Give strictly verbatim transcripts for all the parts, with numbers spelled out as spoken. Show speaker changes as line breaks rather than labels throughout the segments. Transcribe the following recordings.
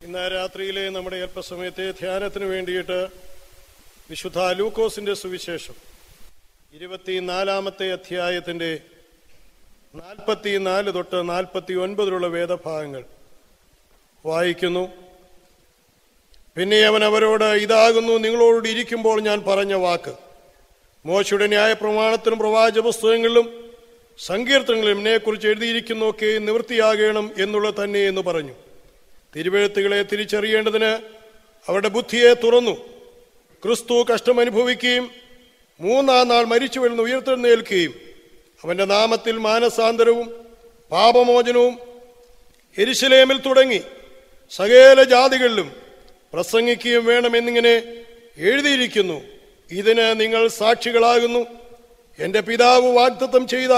ഇന്ന് രാത്രിയിലെ നമ്മുടെ അല്പസമയത്തെ ധ്യാനത്തിന് വേണ്ടിയിട്ട് വിശുദ്ധ ലൂക്കോസിന്റെ സുവിശേഷം ഇരുപത്തിനാലാമത്തെ അധ്യായത്തിന്റെ നാൽപ്പത്തിനാല് തൊട്ട് നാൽപ്പത്തി ഒൻപതിലുള്ള വേദഭാഗങ്ങൾ വായിക്കുന്നു. പിന്നെ അവൻ അവരോട്, ഇതാകുന്നു നിങ്ങളോട് ഇരിക്കുമ്പോൾ ഞാൻ പറഞ്ഞ വാക്ക്. മോശയുടെ ന്യായപ്രമാണത്തിലും പ്രവാചക പുസ്തകങ്ങളിലും സങ്കീർത്തനങ്ങളിലും എന്നെക്കുറിച്ച് എഴുതിയിരിക്കുന്നൊക്കെ നിവൃത്തിയാകണം എന്നുള്ളത് തന്നെ എന്ന് പറഞ്ഞു. തിരുവെഴുത്തുകളെ തിരിച്ചറിയേണ്ടതിന് അവരുടെ ബുദ്ധിയെ തുറന്നു. ക്രിസ്തു കഷ്ടമനുഭവിക്കുകയും മൂന്നാം നാൾ മരിച്ചു വീഴുന്ന ഉയർത്തെഴുന്നേൽക്കുകയും അവന്റെ നാമത്തിൽ മാനസാന്തരവും പാപമോചനവും യെരുശലേമിൽ തുടങ്ങി സകല ജാതികളിലും പ്രസംഗിക്കുകയും വേണമെന്നിങ്ങനെ എഴുതിയിരിക്കുന്നു. ഇതിന് നിങ്ങൾ സാക്ഷികളാകുന്നു. എൻ്റെ പിതാവ് വാഗ്ദത്തം ചെയ്ത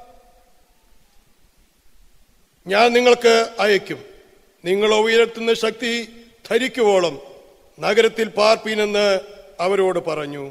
ഞാൻ നിങ്ങൾക്ക് അയക്കും. നിങ്ങളെ ഉയർത്തുന്ന ശക്തി ധരിക്കുവോളം നഗരത്തിൽ പാർപ്പീനെന്ന് അവരോട് പറഞ്ഞു.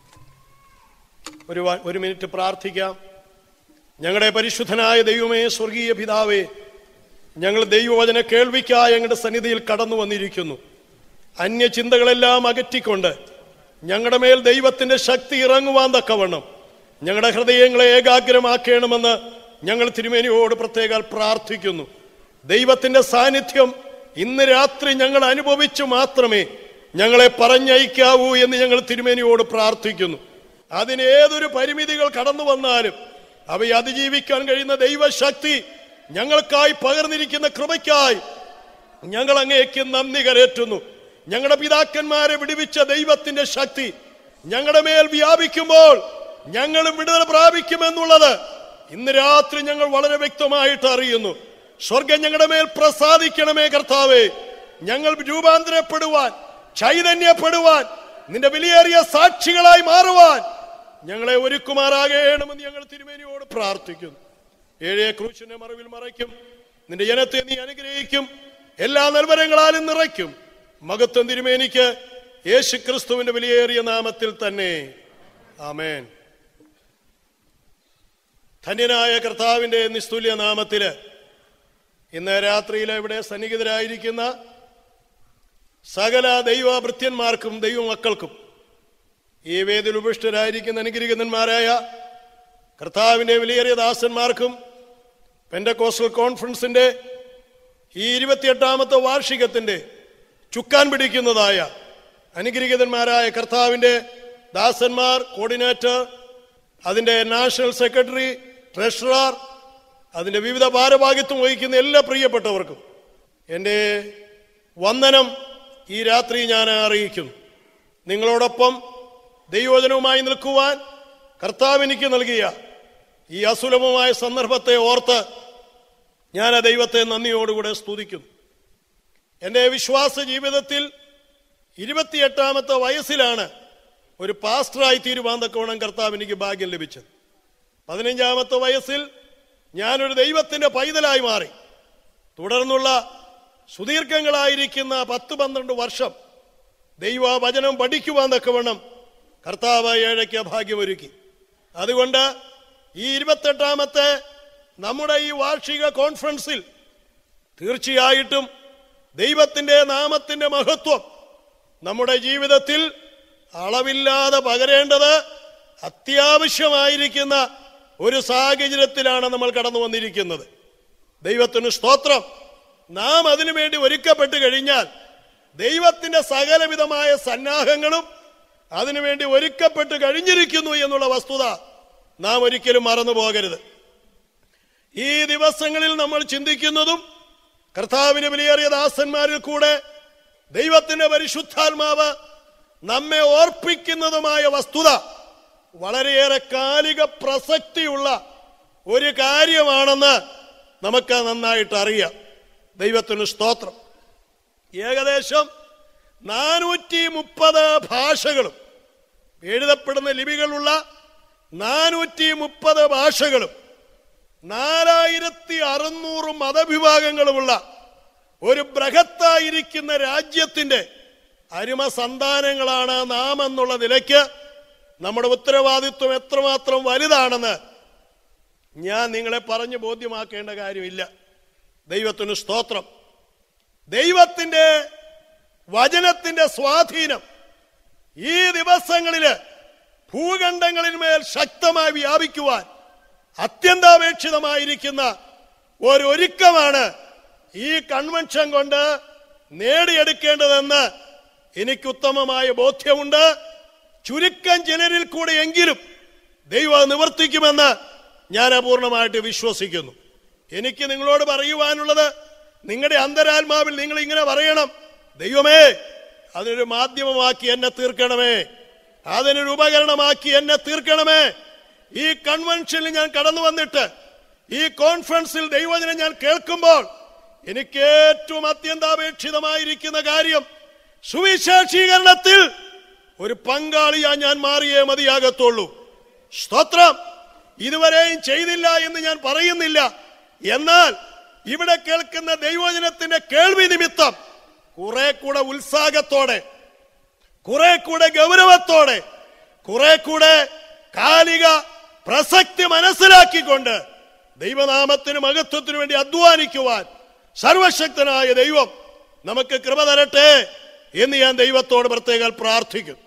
ഒരു ഒരു മിനിറ്റ് പ്രാർത്ഥിക്കാം. ഞങ്ങളുടെ പരിശുദ്ധനായ ദൈവമേ, സ്വർഗീയ പിതാവേ, ഞങ്ങൾ ദൈവവചന കേൾവിക്കായി ഞങ്ങളുടെ സന്നിധിയിൽ കടന്നു വന്നിരിക്കുന്നു. അന്യചിന്തകളെല്ലാം അകറ്റിക്കൊണ്ട് ഞങ്ങളുടെ മേൽ ദൈവത്തിന്റെ ശക്തി ഇറങ്ങുവാൻ തക്കവണ്ണം ഞങ്ങളുടെ ഹൃദയങ്ങളെ ഏകാഗ്രമാക്കണമെന്ന് ഞങ്ങൾ തിരുമേനിയോട് പ്രത്യേകം പ്രാർത്ഥിക്കുന്നു. ദൈവത്തിന്റെ സാന്നിധ്യം ഇന്ന് രാത്രി ഞങ്ങൾ അനുഭവിച്ചു മാത്രമേ ഞങ്ങളെ പറഞ്ഞയക്കാവൂ എന്ന് ഞങ്ങൾ തിരുമേനിയോട് പ്രാർത്ഥിക്കുന്നു. അതിന് ഏതൊരു പരിമിതികൾ കടന്നു വന്നാലും അവയെ അതിജീവിക്കാൻ കഴിയുന്ന ദൈവശക്തി ഞങ്ങൾക്കായി പകർന്നിരിക്കുന്ന കൃപയ്ക്കായി ഞങ്ങൾ അങ്ങേക്ക് നന്ദി കരേറ്റുന്നു. ഞങ്ങളുടെ പിതാക്കന്മാരെ വിടുവിച്ച ദൈവത്തിന്റെ ശക്തി ഞങ്ങളുടെ മേൽ വ്യാപിക്കുമ്പോൾ ഞങ്ങളും വിടുതൽ പ്രാപിക്കുമെന്നുള്ളത് ഇന്ന് രാത്രി ഞങ്ങൾ വളരെ വ്യക്തമായിട്ട് അറിയുന്നു. സ്വർഗം ഞങ്ങളുടെ മേൽ പ്രസാദിക്കണമേ കർത്താവേ. ഞങ്ങൾ രൂപാന്തരപ്പെടുവാൻ, ചൈതന്യപ്പെടുവാൻ, നിന്റെ വിലയേറിയ സാക്ഷികളായി മാറുവാൻ ഞങ്ങളെ ഒരുക്കുമാറാകണമെന്ന് ഞങ്ങൾ തിരുമേനിയോട് പ്രാർത്ഥിക്കുന്നു. ഏഴേ ക്രൂശിന്റെ മറവിൽ മറയ്ക്കും. നിന്റെ ജനത്തെ നീ അനുഗ്രഹിക്കും. എല്ലാ നൽവരങ്ങളാലും നിറയ്ക്കും. മഹത്വം തിരുമേനിക്ക് യേശു ക്രിസ്തുവിന്റെ വിലയേറിയ നാമത്തിൽ തന്നെ. ആമേൻ. ധന്യനായ കർത്താവിന്റെ നിസ്തുല്യ നാമത്തില് ഇന്ന് രാത്രിയിൽ ഇവിടെ സന്നിഹിതരായിരിക്കുന്ന സകല ദൈവഭൃത്യന്മാർക്കും ദൈവമക്കൾക്കും ഈ വേദിയിൽ ഉപവിഷ്ടരായിരിക്കുന്ന അനുഗ്രഹീതന്മാരായ കർത്താവിന്റെ വിലയേറിയ ദാസന്മാർക്കും പെന്തക്കോസ്റ്റൽ കോൺഫറൻസിന്റെ ഈ ഇരുപത്തിയെട്ടാമത്തെ വാർഷികത്തിന്റെ ചുക്കാൻ പിടിക്കുന്നതായ അനുഗ്രഹീതന്മാരായ കർത്താവിന്റെ ദാസന്മാർ, കോർഡിനേറ്റർ, അതിന്റെ നാഷണൽ സെക്രട്ടറി, ട്രഷറർ, അതിന്റെ വിവിധ ഭാരവാഹിത്വം വഹിക്കുന്ന എല്ലാ പ്രിയപ്പെട്ടവർക്കും എൻ്റെ വന്ദനം ഈ രാത്രി ഞാൻ അറിയിക്കുന്നു. നിങ്ങളോടൊപ്പം ദൈവവചനവുമായി നിൽക്കുവാൻ കർത്താവ് എനിക്ക് നൽകിയ ഈ അസുലഭമായ സന്ദർഭത്തെ ഓർത്ത് ഞാൻ ആ ദൈവത്തെ നന്ദിയോടുകൂടെ സ്തുതിക്കുന്നു. എൻ്റെ വിശ്വാസ ജീവിതത്തിൽ ഇരുപത്തിയെട്ടാമത്തെ വയസ്സിലാണ് ഒരു പാസ്റ്ററായി തീരുവാൻ തക്കവണ്ണം കർത്താവ് എനിക്ക് ഭാഗ്യം ലഭിച്ചത്. പതിനഞ്ചാമത്തെ വയസ്സിൽ ഞാനൊരു ദൈവത്തിന്റെ പൈതലായി മാറി. തുടർന്നുള്ള സുദീർഘങ്ങളായിരിക്കുന്ന പത്ത് പന്ത്രണ്ട് വർഷം ദൈവവചനം പഠിക്കുവാൻ തക്കവണ്ണം കർത്താവ് ഏഴയ്ക്ക് ഭാഗ്യമൊരുക്കി. അതുകൊണ്ട് ഈ ഇരുപത്തെട്ടാമത്തെ നമ്മുടെ ഈ വാർഷിക കോൺഫറൻസിൽ തീർച്ചയായിട്ടും ദൈവത്തിന്റെ നാമത്തിന്റെ മഹത്വം നമ്മുടെ ജീവിതത്തിൽ അളവില്ലാതെ പകരേണ്ടത് അത്യാവശ്യമായിരിക്കുന്ന ഒരു സാഹചര്യത്തിലാണ് നമ്മൾ കടന്നു വന്നിരിക്കുന്നത്. ദൈവത്തിന് സ്തോത്രം. നാം അതിനുവേണ്ടി ഒരുക്കപ്പെട്ട് കഴിഞ്ഞാൽ ദൈവത്തിന്റെ സകലവിധമായ സന്നാഹങ്ങളും അതിനുവേണ്ടി ഒരുക്കപ്പെട്ട് കഴിഞ്ഞിരിക്കുന്നു എന്നുള്ള വസ്തുത നാം ഒരിക്കലും മറന്നു പോകരുത്. ഈ ദിവസങ്ങളിൽ നമ്മൾ ചിന്തിക്കുന്നതും കർത്താവിന് വിലയേറിയ ദാസന്മാരിൽ കൂടെ ദൈവത്തിന്റെ പരിശുദ്ധാത്മാവ് നമ്മെ ഓർപ്പിക്കുന്നതുമായ വസ്തുത വളരെയേറെ കാലിക പ്രസക്തിയുള്ള ഒരു കാര്യമാണെന്ന് നമുക്ക് നന്നായിട്ട് അറിയാം. ദൈവത്തിന് സ്തോത്രം. ഏകദേശം നാനൂറ്റി മുപ്പത് ഭാഷകളും എഴുതപ്പെടുന്ന ലിപികളുള്ള നാനൂറ്റി മുപ്പത് ഭാഷകളും നാലായിരത്തി അറുന്നൂറ് മതവിഭാഗങ്ങളുമുള്ള ഒരു ബൃഹത്തായിരിക്കുന്ന രാജ്യത്തിന്റെ അരുമ സന്താനങ്ങളാണ് നാം എന്നുള്ള നിലയ്ക്ക് നമ്മുടെ ഉത്തരവാദിത്വം എത്രമാത്രം വലുതാണെന്ന് ഞാൻ നിങ്ങളെ പറഞ്ഞു ബോധ്യമാക്കേണ്ട കാര്യമില്ല. ദൈവത്തിന് സ്തോത്രം. ദൈവത്തിന്റെ വചനത്തിന്റെ സ്വാധീനം ഈ ദിവസങ്ങളില് ഭൂഖണ്ഡങ്ങളിന്മേൽ ശക്തമായി വ്യാപിക്കുവാൻ അത്യന്താപേക്ഷിതമായിരിക്കുന്ന ഒരൊരുക്കമാണ് ഈ കൺവെൻഷൻ കൊണ്ട് നേടിയെടുക്കേണ്ടതെന്ന് എനിക്ക് ഉത്തമമായ ബോധ്യമുണ്ട്. ചുരുക്കം ചിലരിൽ കൂടെ എങ്കിലും ദൈവം നിവർത്തിക്കുമെന്ന് ഞാൻ അപൂർണമായിട്ട് വിശ്വസിക്കുന്നു. എനിക്ക് നിങ്ങളോട് പറയുവാനുള്ളത്, നിങ്ങളുടെ അന്തരാത്മാവിൽ നിങ്ങൾ ഇങ്ങനെ പറയണം: ദൈവമേ, അതിനൊരു മാധ്യമമാക്കി എന്നെ തീർക്കണമേ, അതിനൊരു ഉപകരണമാക്കി എന്നെ തീർക്കണമേ. ഈ കൺവെൻഷനിൽ ഞാൻ കടന്നു വന്നിട്ട് ഈ കോൺഫറൻസിൽ ദൈവവചനം ഞാൻ കേൾക്കുമ്പോൾ എനിക്ക് ഏറ്റവും അത്യന്താപേക്ഷിതമായിരിക്കുന്ന കാര്യം സുവിശേഷീകരണത്തിൽ ഒരു പങ്കാളിയാ ഞാൻ മാറിയേ മതിയാകത്തുള്ളൂ. സ്തോത്രം. ഇതുവരെയും ചെയ്തില്ല എന്ന് ഞാൻ പറയുന്നില്ല. എന്നാൽ ഇവിടെ കേൾക്കുന്ന ദൈവവചനത്തിന്റെ കേൾവി നിമിത്തം കുറെ കൂടെ ഉത്സാഹത്തോടെ, കുറെ കൂടെ ഗൗരവത്തോടെ, കുറെ കൂടെ കാലിക പ്രസക്തി മനസ്സിലാക്കിക്കൊണ്ട് ദൈവനാമത്തിന് മഹത്വത്തിനു വേണ്ടി അധ്വാനിക്കുവാൻ സർവശക്തനായ ദൈവം നമുക്ക് കൃപ തരട്ടെ എന്ന് ഞാൻ ദൈവത്തോട് പ്രത്യേകം പ്രാർത്ഥിക്കും.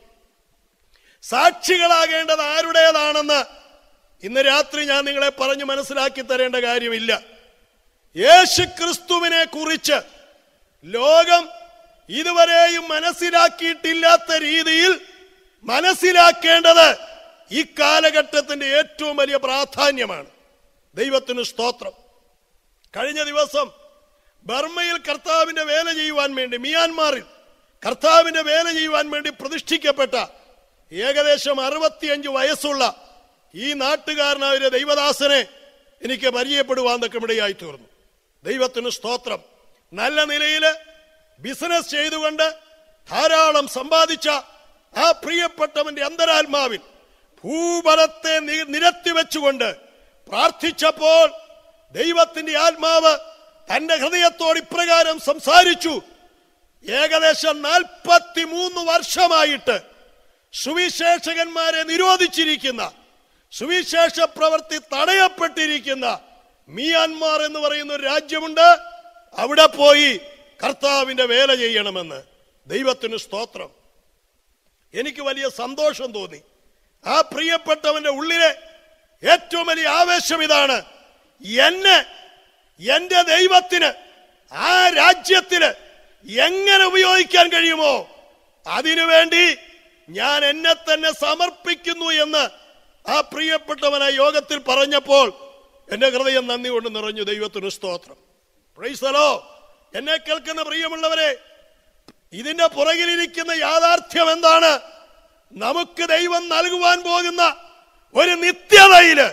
സാക്ഷികളാകേണ്ടത് ആരുടേതാണെന്ന് ഇന്ന് രാത്രി ഞാൻ നിങ്ങളെ പറഞ്ഞു മനസ്സിലാക്കി തരേണ്ട കാര്യമില്ല. യേശു ക്രിസ്തുവിനെ കുറിച്ച് ലോകം ഇതുവരെയും മനസ്സിലാക്കിയിട്ടില്ലാത്ത രീതിയിൽ മനസ്സിലാക്കേണ്ടത് ഈ കാലഘട്ടത്തിന്റെ ഏറ്റവും വലിയ പ്രാധാന്യമാണ്. ദൈവത്തിന് സ്തോത്രം. കഴിഞ്ഞ ദിവസം ബർമ്മയിൽ കർത്താവിന്റെ വേല ചെയ്യുവാൻ വേണ്ടി, മിയാൻമാറിൽ കർത്താവിന്റെ വേല ചെയ്യുവാൻ വേണ്ടി പ്രതിഷ്ഠിക്കപ്പെട്ട ഏകദേശം അറുപത്തിയഞ്ച് വയസ്സുള്ള ഈ നാട്ടുകാരനായ ഒരു ദൈവദാസനെ എനിക്ക് പരിചയപ്പെടുവാൻ ഇടയായി തീർന്നു. ദൈവത്തിന് സ്തോത്രം. നല്ല നിലയില് ബിസിനസ് ചെയ്തുകൊണ്ട് ധാരാളം സമ്പാദിച്ച ആ പ്രിയപ്പെട്ടവന്റെ അന്തരാത്മാവിൽ ഭൂപടത്തെ നിരത്തി വെച്ചുകൊണ്ട് പ്രാർത്ഥിച്ചപ്പോൾ ദൈവത്തിന്റെ ആത്മാവ് തന്റെ ഹൃദയത്തോട് ഇപ്രകാരം സംസാരിച്ചു: ഏകദേശം നാൽപ്പത്തി മൂന്ന് വർഷമായിട്ട് സുവിശേഷകന്മാരെ നിരോധിച്ചിരിക്കുന്ന, സുവിശേഷ പ്രവൃത്തി തടയപ്പെട്ടിരിക്കുന്ന മിയാൻമാർ എന്ന് പറയുന്ന ഒരു രാജ്യമുണ്ട്. അവിടെ പോയി കർത്താവിന്റെ വേല ചെയ്യണമെന്ന്. ദൈവത്തിന് സ്തോത്രം. എനിക്ക് വലിയ സന്തോഷം തോന്നി. ആ പ്രിയപ്പെട്ടവന്റെ ഉള്ളിലെ ഏറ്റവും വലിയ ആവേശം ഇതാണ്: എന്നെ എന്റെ ദൈവത്തിന് ആ രാജ്യത്തിന് എങ്ങനെ ഉപയോഗിക്കാൻ കഴിയുമോ അതിനുവേണ്ടി ഞാൻ എന്നെ തന്നെ സമർപ്പിക്കുന്നു എന്ന് ആ പ്രിയപ്പെട്ടവൻ ആ യോഗത്തിൽ പറഞ്ഞപ്പോൾ എന്റെ ഹൃദയം നന്ദി കൊണ്ട് നിറഞ്ഞു. ദൈവത്തിന് സ്തോത്രം. Praise the lord. എന്നെ കേൾക്കുന്ന പ്രിയമുള്ളവരെ, ഇതിന്റെ പുറകിലിരിക്കുന്ന യാഥാർത്ഥ്യം എന്താണ്? നമുക്ക് ദൈവം നൽകുവാൻ പോകുന്ന ഒരു നിത്യതയില്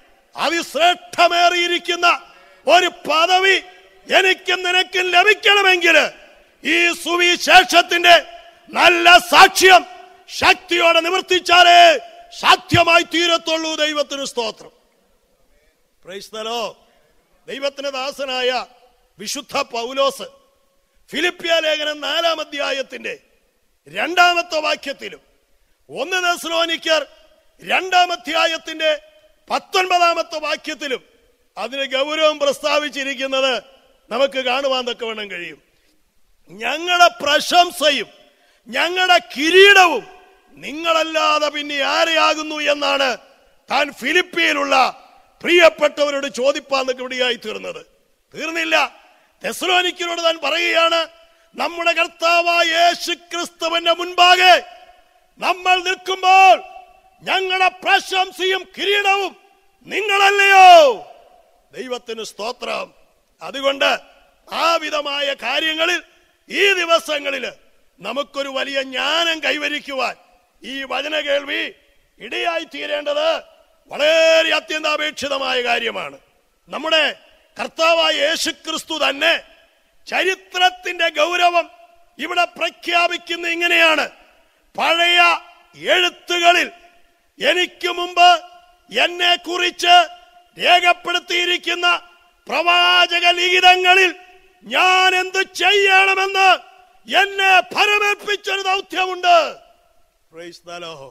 അതിശ്രേഷ്ഠമേറിയിരിക്കുന്ന ഒരു പദവി എനിക്കും നിനക്കും ലഭിക്കണമെങ്കിൽ ഈ സുവിശേഷത്തിന്റെ നല്ല സാക്ഷ്യം ശക്തിയോടെ നിവർത്തിച്ചാലേ സാധ്യമായി തീരത്തുള്ളൂ. ദൈവത്തിന് സ്തോത്രം. Praise the lord. ദൈവത്തിന് ദാസനായ വിശുദ്ധ പൗലോസ് ഫിലിപ്പിയ ലേഖനം നാലാം അധ്യായത്തിന്റെ രണ്ടാമത്തെ വാക്യത്തിലും ഒന്ന് തെസ്സലോനിക്കർ രണ്ടാം അധ്യായത്തിന്റെ പത്തൊൻപതാമത്തെ വാക്യത്തിലും അതിന് ഗൗരവം പ്രസ്താവിച്ചിരിക്കുന്നത് നമുക്ക് കാണുവാൻ തക്കവണ്ണം കഴിയും. ഞങ്ങളുടെ പ്രശംസയും ഞങ്ങളുടെ കിരീടവും നിങ്ങളല്ലാതെ പിന്നെ ആരെയാകുന്നു എന്നാണ് താൻ ഫിലിപ്പിയിലുള്ള പ്രിയപ്പെട്ടവരോട് ചോദിപ്പാൻ ഇവിടെയായി തീർന്നത്. തീർന്നില്ല. തെസ്സലോനിക്കരോട് താൻ പറയുകയാണ്: നമ്മുടെ കർത്താവായ യേശു ക്രിസ്തുവിന്റെ മുൻപാകെ നമ്മൾ നിൽക്കുമ്പോൾ ഞങ്ങളുടെ പ്രശംസയും കിരീടവും നിങ്ങളല്ലയോ. ദൈവത്തിന് സ്തോത്രം. അതുകൊണ്ട് ആ വിധമായ കാര്യങ്ങളിൽ ഈ ദിവസങ്ങളിൽ നമുക്കൊരു വലിയ ജ്ഞാനം കൈവരിക്കുവാൻ ഈ വചന കേൾവി ഇടയായി തീരേണ്ടത് വളരെ അത്യന്താപേക്ഷിതമായ കാര്യമാണ്. നമ്മുടെ കർത്താവായ യേശു ക്രിസ്തു തന്നെ ചരിത്രത്തിന്റെ ഗൗരവം ഇവിടെ പ്രഖ്യാപിക്കുന്ന ഇങ്ങനെയാണ്: പഴയ എഴുത്തുകളിൽ എനിക്ക് മുമ്പ് എന്നെ കുറിച്ച് രേഖപ്പെടുത്തിയിരിക്കുന്ന പ്രവാചക ലിഖിതങ്ങളിൽ ഞാൻ എന്ത് ചെയ്യണമെന്ന് എന്നെ ഫലമേൽപ്പിച്ചൊരു ദൗത്യമുണ്ട്. Praise the lord.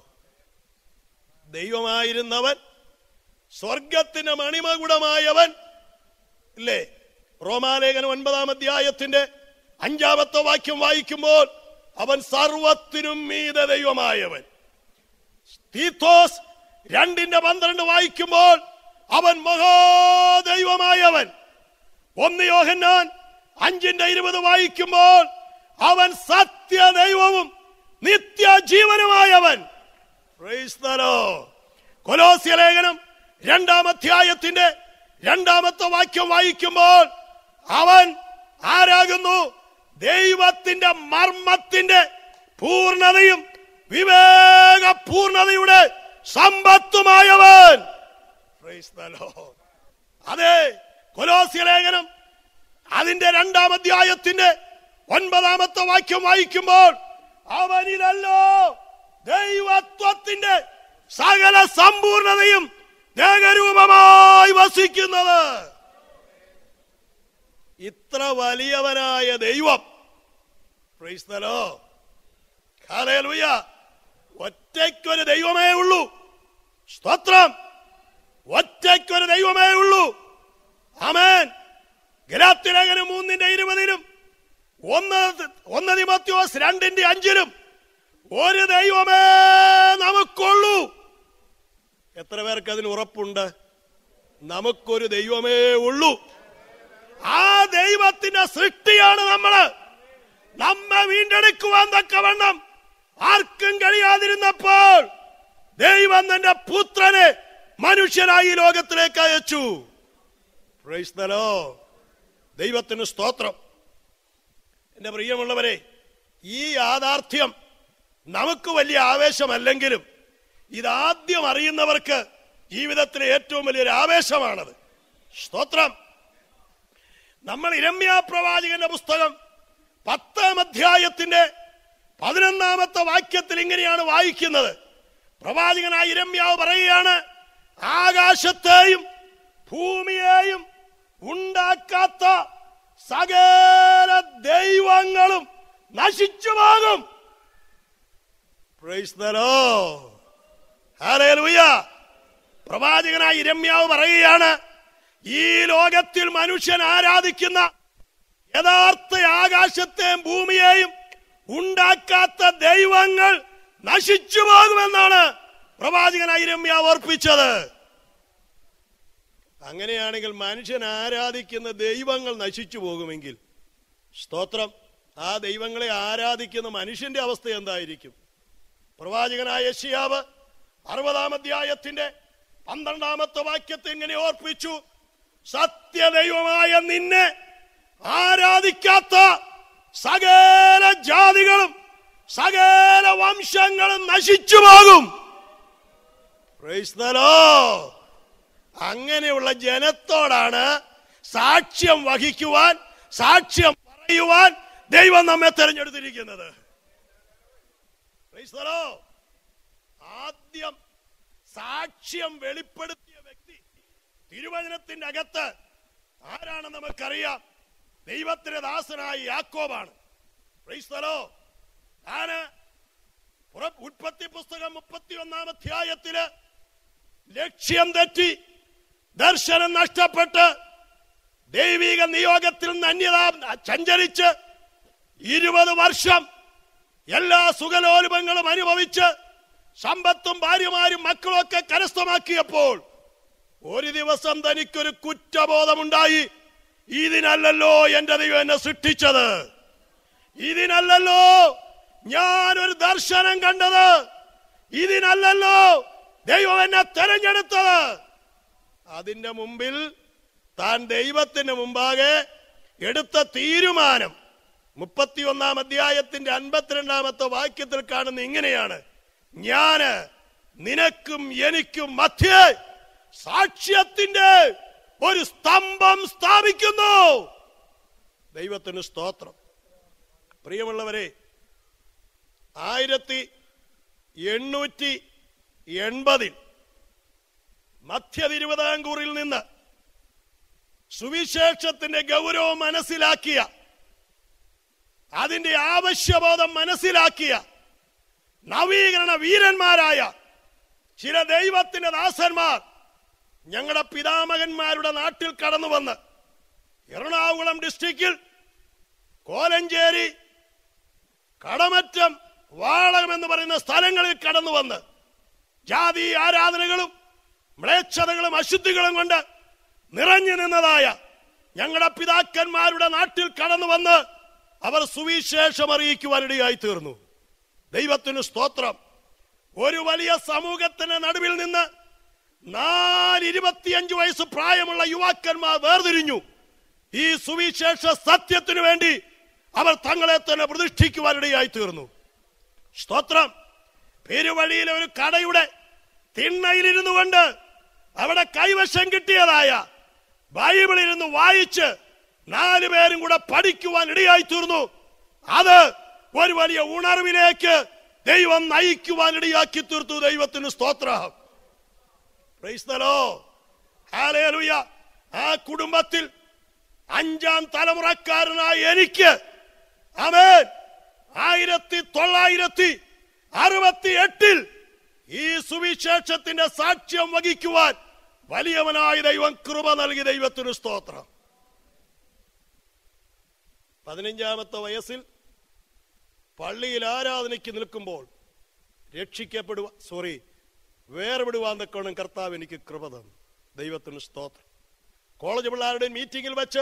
ദൈവമായിരുന്നവൻ, സ്വർഗത്തിന്റെ മണിമകുടമായവൻ, ഇല്ലേ? റോമാലേഖനം ഒൻപതാം അധ്യായത്തിന്റെ അഞ്ചാമത്തെ വാക്യം വായിക്കുമ്പോൾ അവൻ സർവത്തിനും മീതെ ദൈവമായവൻ. തീത്തോസ് രണ്ടിന്റെ പന്ത്രണ്ട് വായിക്കുമ്പോൾ അവൻ മഹാദൈവമായവൻ. ഒന്ന് യോഹന്നാൻ അഞ്ചിന്റെ ഇരുപത് വായിക്കുമ്പോൾ അവൻ സത്യദൈവവും നിത്യജീവനുമായവൻ. Praise the lord. കൊലോസ്യ ലേഖനം രണ്ടാം അധ്യായത്തിന്റെ രണ്ടാമത്തെ വാക്യം വായിക്കുമ്പോൾ അവൻ ആരാകുന്നു? ദൈവത്തിന്റെ മർമ്മത്തിന്റെ പൂർണ്ണതയും വിവേക പൂർണ്ണതയുടെ സമ്പത്തുമായവൻ. Praise the lord. അതെ, കൊലോസ്യ ലേഖനം അതിന്റെ രണ്ടാം അധ്യായത്തിന്റെ ഒൻപതാമത്തെ വാക്യം വായിക്കുമ്പോൾ അവനിലല്ലോ ദൈവത്വത്തിന്റെ സകല സമ്പൂർണതയും ദേഹരൂപമായി വസിക്കുന്നത്. ഇത്ര വലിയവനായ ദൈവം, പ്രൈസ് ദി ലോർഡ്, ഹല്ലേലൂയ, ഒറ്റയ്ക്കൊരു ദൈവമേ ഉള്ളൂ. സ്തോത്രം. ഒറ്റയ്ക്കൊരു ദൈവമേ ഉള്ളൂ. ആമേൻ. ഗലാത്യലേഖനം മൂന്നിന്റെ ഇരുപതിലും ഒന്ന് ഒന്ന് തിമോഥെയോസ് രണ്ടിന്റെ അഞ്ചിലും ഒരു ദൈവമേ നമുക്കുള്ളൂ. എത്ര പേർക്ക് അതിന് ഉറപ്പുണ്ട്? നമുക്കൊരു ദൈവമേ ഉള്ളൂ. ആ ദൈവത്തിന്റെ സൃഷ്ടിയാണ് നമ്മള്. നമ്മെ വീണ്ടെടുക്കുവാൻ തക്കവണ്ണം ആർക്കും കഴിയാതിരുന്നപ്പോൾ ദൈവം തന്റെ പുത്രനെ മനുഷ്യനായി ലോകത്തിലേക്ക് അയച്ചു. Praise the lord. ദൈവത്തിന് സ്തോത്രം. എന്റെ പ്രിയമുള്ളവരെ, ഈ യാഥാർത്ഥ്യം നമുക്ക് വലിയ ആവേശമല്ലെങ്കിലും ഇതാദ്യം അറിയുന്നവർക്ക് ജീവിതത്തിലെ ഏറ്റവും വലിയൊരു ആവേശമാണത്. സ്തോത്രം. നമ്മൾ യിരെമ്യാ പ്രവാചകന്റെ പുസ്തകം പത്താം അധ്യായത്തിന്റെ പതിനൊന്നാമത്തെ വാക്യത്തിൽ ഇങ്ങനെയാണ് വായിക്കുന്നത്. പ്രവാചകനായ യിരെമ്യാവ് പറയുകയാണ്, ആകാശത്തെയും ഭൂമിയെയും ഉണ്ടാക്കാത്ത സകല ദൈവങ്ങളും നശിച്ചു പോകും. Praise the Lord. ഹല്ലേലൂയ. പ്രവാചകനായ യിരെമ്യാവ് പറയുകയാണ്, ഈ ലോകത്തിൽ മനുഷ്യൻ ആരാധിക്കുന്ന യഥാർത്ഥ ആകാശത്തെയും ഭൂമിയെയും ഉണ്ടാക്കാത്ത ദൈവങ്ങൾ നശിച്ചു പോകുമെന്നാണ് പ്രവാചകനായ യിരെമ്യാവ് ഓർപ്പിച്ചത്. അങ്ങനെയാണെങ്കിൽ മനുഷ്യൻ ആരാധിക്കുന്ന ദൈവങ്ങൾ നശിച്ചു പോകുമെങ്കിൽ, സ്തോത്രം, ആ ദൈവങ്ങളെ ആരാധിക്കുന്ന മനുഷ്യന്റെ അവസ്ഥ എന്തായിരിക്കും? പ്രവാചകനായ യെശയ്യാവ് അറുപതാം അധ്യായത്തിന്റെ പന്ത്രണ്ടാമത്തെ വാക്യത്തെ ഇങ്ങനെ ഓർപ്പിച്ചു, സത്യദൈവമായ നിന്നെ ആരാധിക്കാത്ത സകല ജാതികളും സകല വംശങ്ങളും നശിച്ചു പോകും. Praise the lord. അങ്ങനെയുള്ള ജനത്തോടാണ് സാക്ഷ്യം വഹിക്കുവാൻ, സാക്ഷ്യം പറയുവാൻ ദൈവം നമ്മെ തെരഞ്ഞെടുത്തിരിക്കുന്നത്. Price the Lord. ആദ്യം സാക്ഷ്യം വെളിപ്പെടുത്തിയ വ്യക്തി തിരുവചനത്തിന്റെ അകത്ത് ആരാണെന്ന് നമുക്കറിയാം. ദൈവത്തിന്റെ ദാസനായ യാക്കോബാണ്. Price the Lord. ആണ് ഉൽപ്പത്തി പുസ്തകം മുപ്പത്തി ഒന്നാം അധ്യായത്തില് ലക്ഷ്യം തെറ്റി ദർശനം നഷ്ടപ്പെട്ട് ദൈവിക നിയോഗത്തിൽ നിന്ന് അന്യത സഞ്ചരിച്ച് ഇരുപത് വർഷം എല്ലാ സുഖലോലുപങ്ങളും അനുഭവിച്ച് സമ്പത്തും ഭാര്യമാരും മക്കളും ഒക്കെ കരസ്ഥമാക്കിയപ്പോൾ ഒരു ദിവസം തനിക്കൊരു കുറ്റബോധമുണ്ടായി. ഇതിനല്ലല്ലോ എന്റെ ദൈവം എന്നെ സൃഷ്ടിച്ചത്, ഇതിനല്ലല്ലോ ഞാനൊരു ദർശനം കണ്ടത്, ഇതിനല്ലല്ലോ ദൈവം എന്നെ തെരഞ്ഞെടുത്തത്. അതിന്റെ മുമ്പിൽ താൻ ദൈവത്തിന് മുമ്പാകെ എടുത്ത തീരുമാനം മുപ്പത്തിയൊന്നാം അധ്യായത്തിന്റെ അൻപത്തിരണ്ടാമത്തെ വാക്യത്തിൽ കാണുന്ന ഇങ്ങനെയാണ്, ഞാന് നിനക്കും എനിക്കും മധ്യേ സാക്ഷ്യത്തിന്റെ ഒരു സ്തംഭം സ്ഥാപിക്കുന്നു. ദൈവത്തിന് സ്തോത്രം. പ്രിയമുള്ളവരെ, ആയിരത്തി എണ്ണൂറ്റി എൺപതിൽ മധ്യ തിരുവിതാംകൂറിൽ നിന്ന് സുവിശേഷത്തിന്റെ ഗൗരവം മനസ്സിലാക്കിയ, അതിന്റെ ആവശ്യബോധം മനസ്സിലാക്കിയ നവീകരണ വീരന്മാരായ ചില ദൈവത്തിന്റെ ദാസന്മാർ ഞങ്ങളുടെ പിതാമഹന്മാരുടെ നാട്ടിൽ കടന്നു വന്ന് എറണാകുളം ഡിസ്ട്രിക്റ്റിൽ കോലഞ്ചേരി, കടമറ്റം, വാളകം എന്ന് പറയുന്ന സ്ഥലങ്ങളിൽ കടന്നു വന്ന് ജാതി ആരാധനകളും മ്ലേച്ഛതകളും അശുദ്ധികളും കൊണ്ട് നിറഞ്ഞു നിന്നതായ ഞങ്ങളുടെ പിതാക്കന്മാരുടെ നാട്ടിൽ കടന്നു വന്ന് അവർ സുവിശേഷം അറിയിക്കുവാനിടയായി തീർന്നു. ദൈവത്തിന് സ്തോത്രം. ഒരു വലിയ സമൂഹത്തിന്റെ നടുവിൽ നിന്ന് നാല് ഇരുപത്തിയഞ്ചു വയസ്സ് പ്രായമുള്ള യുവാക്കന്മാർ വേർതിരിഞ്ഞു. ഈ സുവിശേഷ സത്യത്തിനു വേണ്ടി അവർ തങ്ങളെ തന്നെ പ്രതിഷ്ഠിക്കുവാനിടയായി തീർന്നു. സ്തോത്രം. പെരുവഴിയിലെ ഒരു കടയുടെ തിണ്ണയിലിരുന്നു കൊണ്ട് അവിടെ കൈവശം കിട്ടിയതായ ബൈബിൾ ഇരുന്ന് വായിച്ച് നാലു പേരും കൂടെ പഠിക്കുവാൻ ഇടയായി തീർന്നു. അത് ഒരു വലിയ ഉണർവിലേക്ക് ദൈവം നയിക്കുവാൻ ഇടയാക്കി തീർത്തു. ദൈവത്തിന് സ്തോത്രം. Praise the Lord. ഹല്ലേലൂയ. ആ കുടുംബത്തിൽ അഞ്ചാം തലമുറക്കാരനായ എനിക്ക് ആമേൻ ആയിരത്തി തൊള്ളായിരത്തി അറുപത്തി എട്ടിൽ ഈ സുവിശേഷത്തിന്റെ സാക്ഷ്യം വഹിക്കുവാൻ വലിയവനായ ദൈവം കൃപ നൽകി. ദൈവത്തിന് സ്തോത്രം. പതിനഞ്ചാമത്തെ വയസ്സിൽ പള്ളിയിൽ ആരാധനയ്ക്ക് നിൽക്കുമ്പോൾ രക്ഷിക്കപ്പെടുക സോറി വേർപെടുവാൻ തക്കോണം കർത്താവ് എനിക്ക് കൃപ തന്നു. ദൈവത്തിന് സ്തോത്രം. കോളേജ് പിള്ളേരുടെ മീറ്റിംഗിൽ വെച്ച്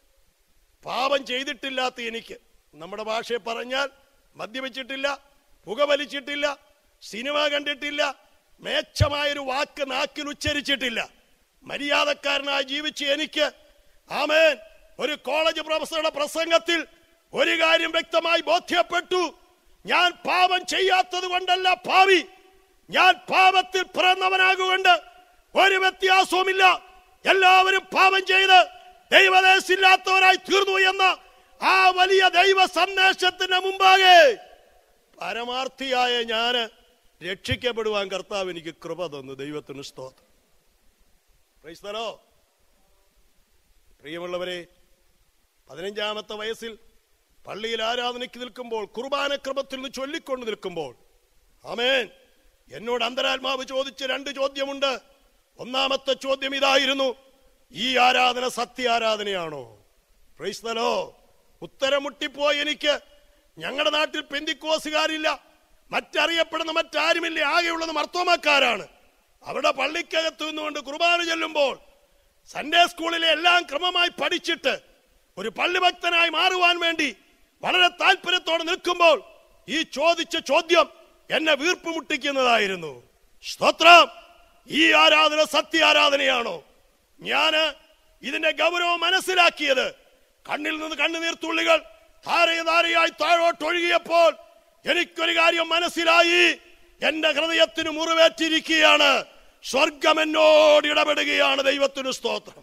പാപം ചെയ്തിട്ടില്ലാത്ത എനിക്ക്, നമ്മുടെ ഭാഷയെ പറഞ്ഞാൽ മദ്യപിച്ചിട്ടില്ല, പുകവലിച്ചിട്ടില്ല, സിനിമ കണ്ടിട്ടില്ല, മേച്ഛമായൊരു വാക്ക് നാക്കിൽ ഉച്ചരിച്ചിട്ടില്ല, മര്യാദക്കാരനായി ജീവിച്ച് എനിക്ക് ആമേൻ ഒരു കോളേജ് പ്രൊഫസറുടെ പ്രസംഗത്തിൽ ഒരു കാര്യം വ്യക്തമായി ബോധ്യപ്പെട്ടു. ഞാൻ പാപം ചെയ്യാത്തത് കൊണ്ടല്ല പാപി, ഞാൻ പാപത്തിൽ പിറന്നവനാകൊണ്ട് ഒരു വ്യത്യാസവുമില്ല. എല്ലാവരും പാപം ചെയ്ത് ദൈവദേശില്ലാത്തവരായി തീർന്നു എന്ന ആ വലിയ ദൈവ സന്ദേശത്തിന്റെ മുമ്പാകെ പരമാർത്ഥിയായ ഞാന് രക്ഷിക്കപ്പെടുവാൻ കർത്താവ് എനിക്ക് കൃപ തന്നു. ദൈവത്തിന് സ്തോത്രം. Praise the lord. പ്രിയമുള്ളവരെ, പതിനഞ്ചാമത്തെ വയസ്സിൽ പള്ളിയിൽ ആരാധനയ്ക്ക് നിൽക്കുമ്പോൾ, കുർബാന ക്രമത്തിൽ നിന്ന് ചൊല്ലിക്കൊണ്ട് നിൽക്കുമ്പോൾ ആമേൻ എന്നോട് അന്തരാത്മാവ് ചോദിച്ച രണ്ട് ചോദ്യമുണ്ട്. ഒന്നാമത്തെ ചോദ്യം ഇതായിരുന്നു: ഈ ആരാധന സത്യ ആരാധനയാണോ? Praise the lord. ഉത്തരം മുട്ടിപ്പോയി എനിക്ക്. ഞങ്ങളുടെ നാട്ടിൽ പെന്തിക്കോസുകാരില്ല, മറ്ററിയപ്പെടുന്ന മറ്റാരുമില്ല, ആകെയുള്ളത് മർത്തോമാക്കാരാണ്. അവിടെ പള്ളിക്കകത്ത് നിന്നുകൊണ്ട് കുർബാന ചൊല്ലുമ്പോൾ സൺഡേ സ്കൂളിലെ എല്ലാം ക്രമമായി പഠിച്ചിട്ട് ഒരു പള്ളിഭക്തനായി മാറുവാൻ വേണ്ടി വളരെ താല്പര്യത്തോടെ നിൽക്കുമ്പോൾ ഈ ചോദിച്ച ചോദ്യം എന്നെ വീർപ്പ് മുട്ടിക്കുന്നതായിരുന്നു. സ്തോത്രം. ഈ ആരാധന സത്യ ആരാധനയാണോ? ഞാന് ഇതിന്റെ ഗൗരവം മനസ്സിലാക്കിയത് കണ്ണിൽ നിന്ന് കണ്ണുനീർത്തുള്ളികൾ ധാരയ ധാരയായി താഴോട്ടൊഴുകിയപ്പോൾ എനിക്കൊരു കാര്യം മനസ്സിലായി. എന്റെ ഹൃദയത്തിന് മുറിവേറ്റിരിക്കുകയാണ്. സ്വർഗം എന്നോട് ഇടപെടുകയാണ്. ദൈവത്തിന് സ്തോത്രം.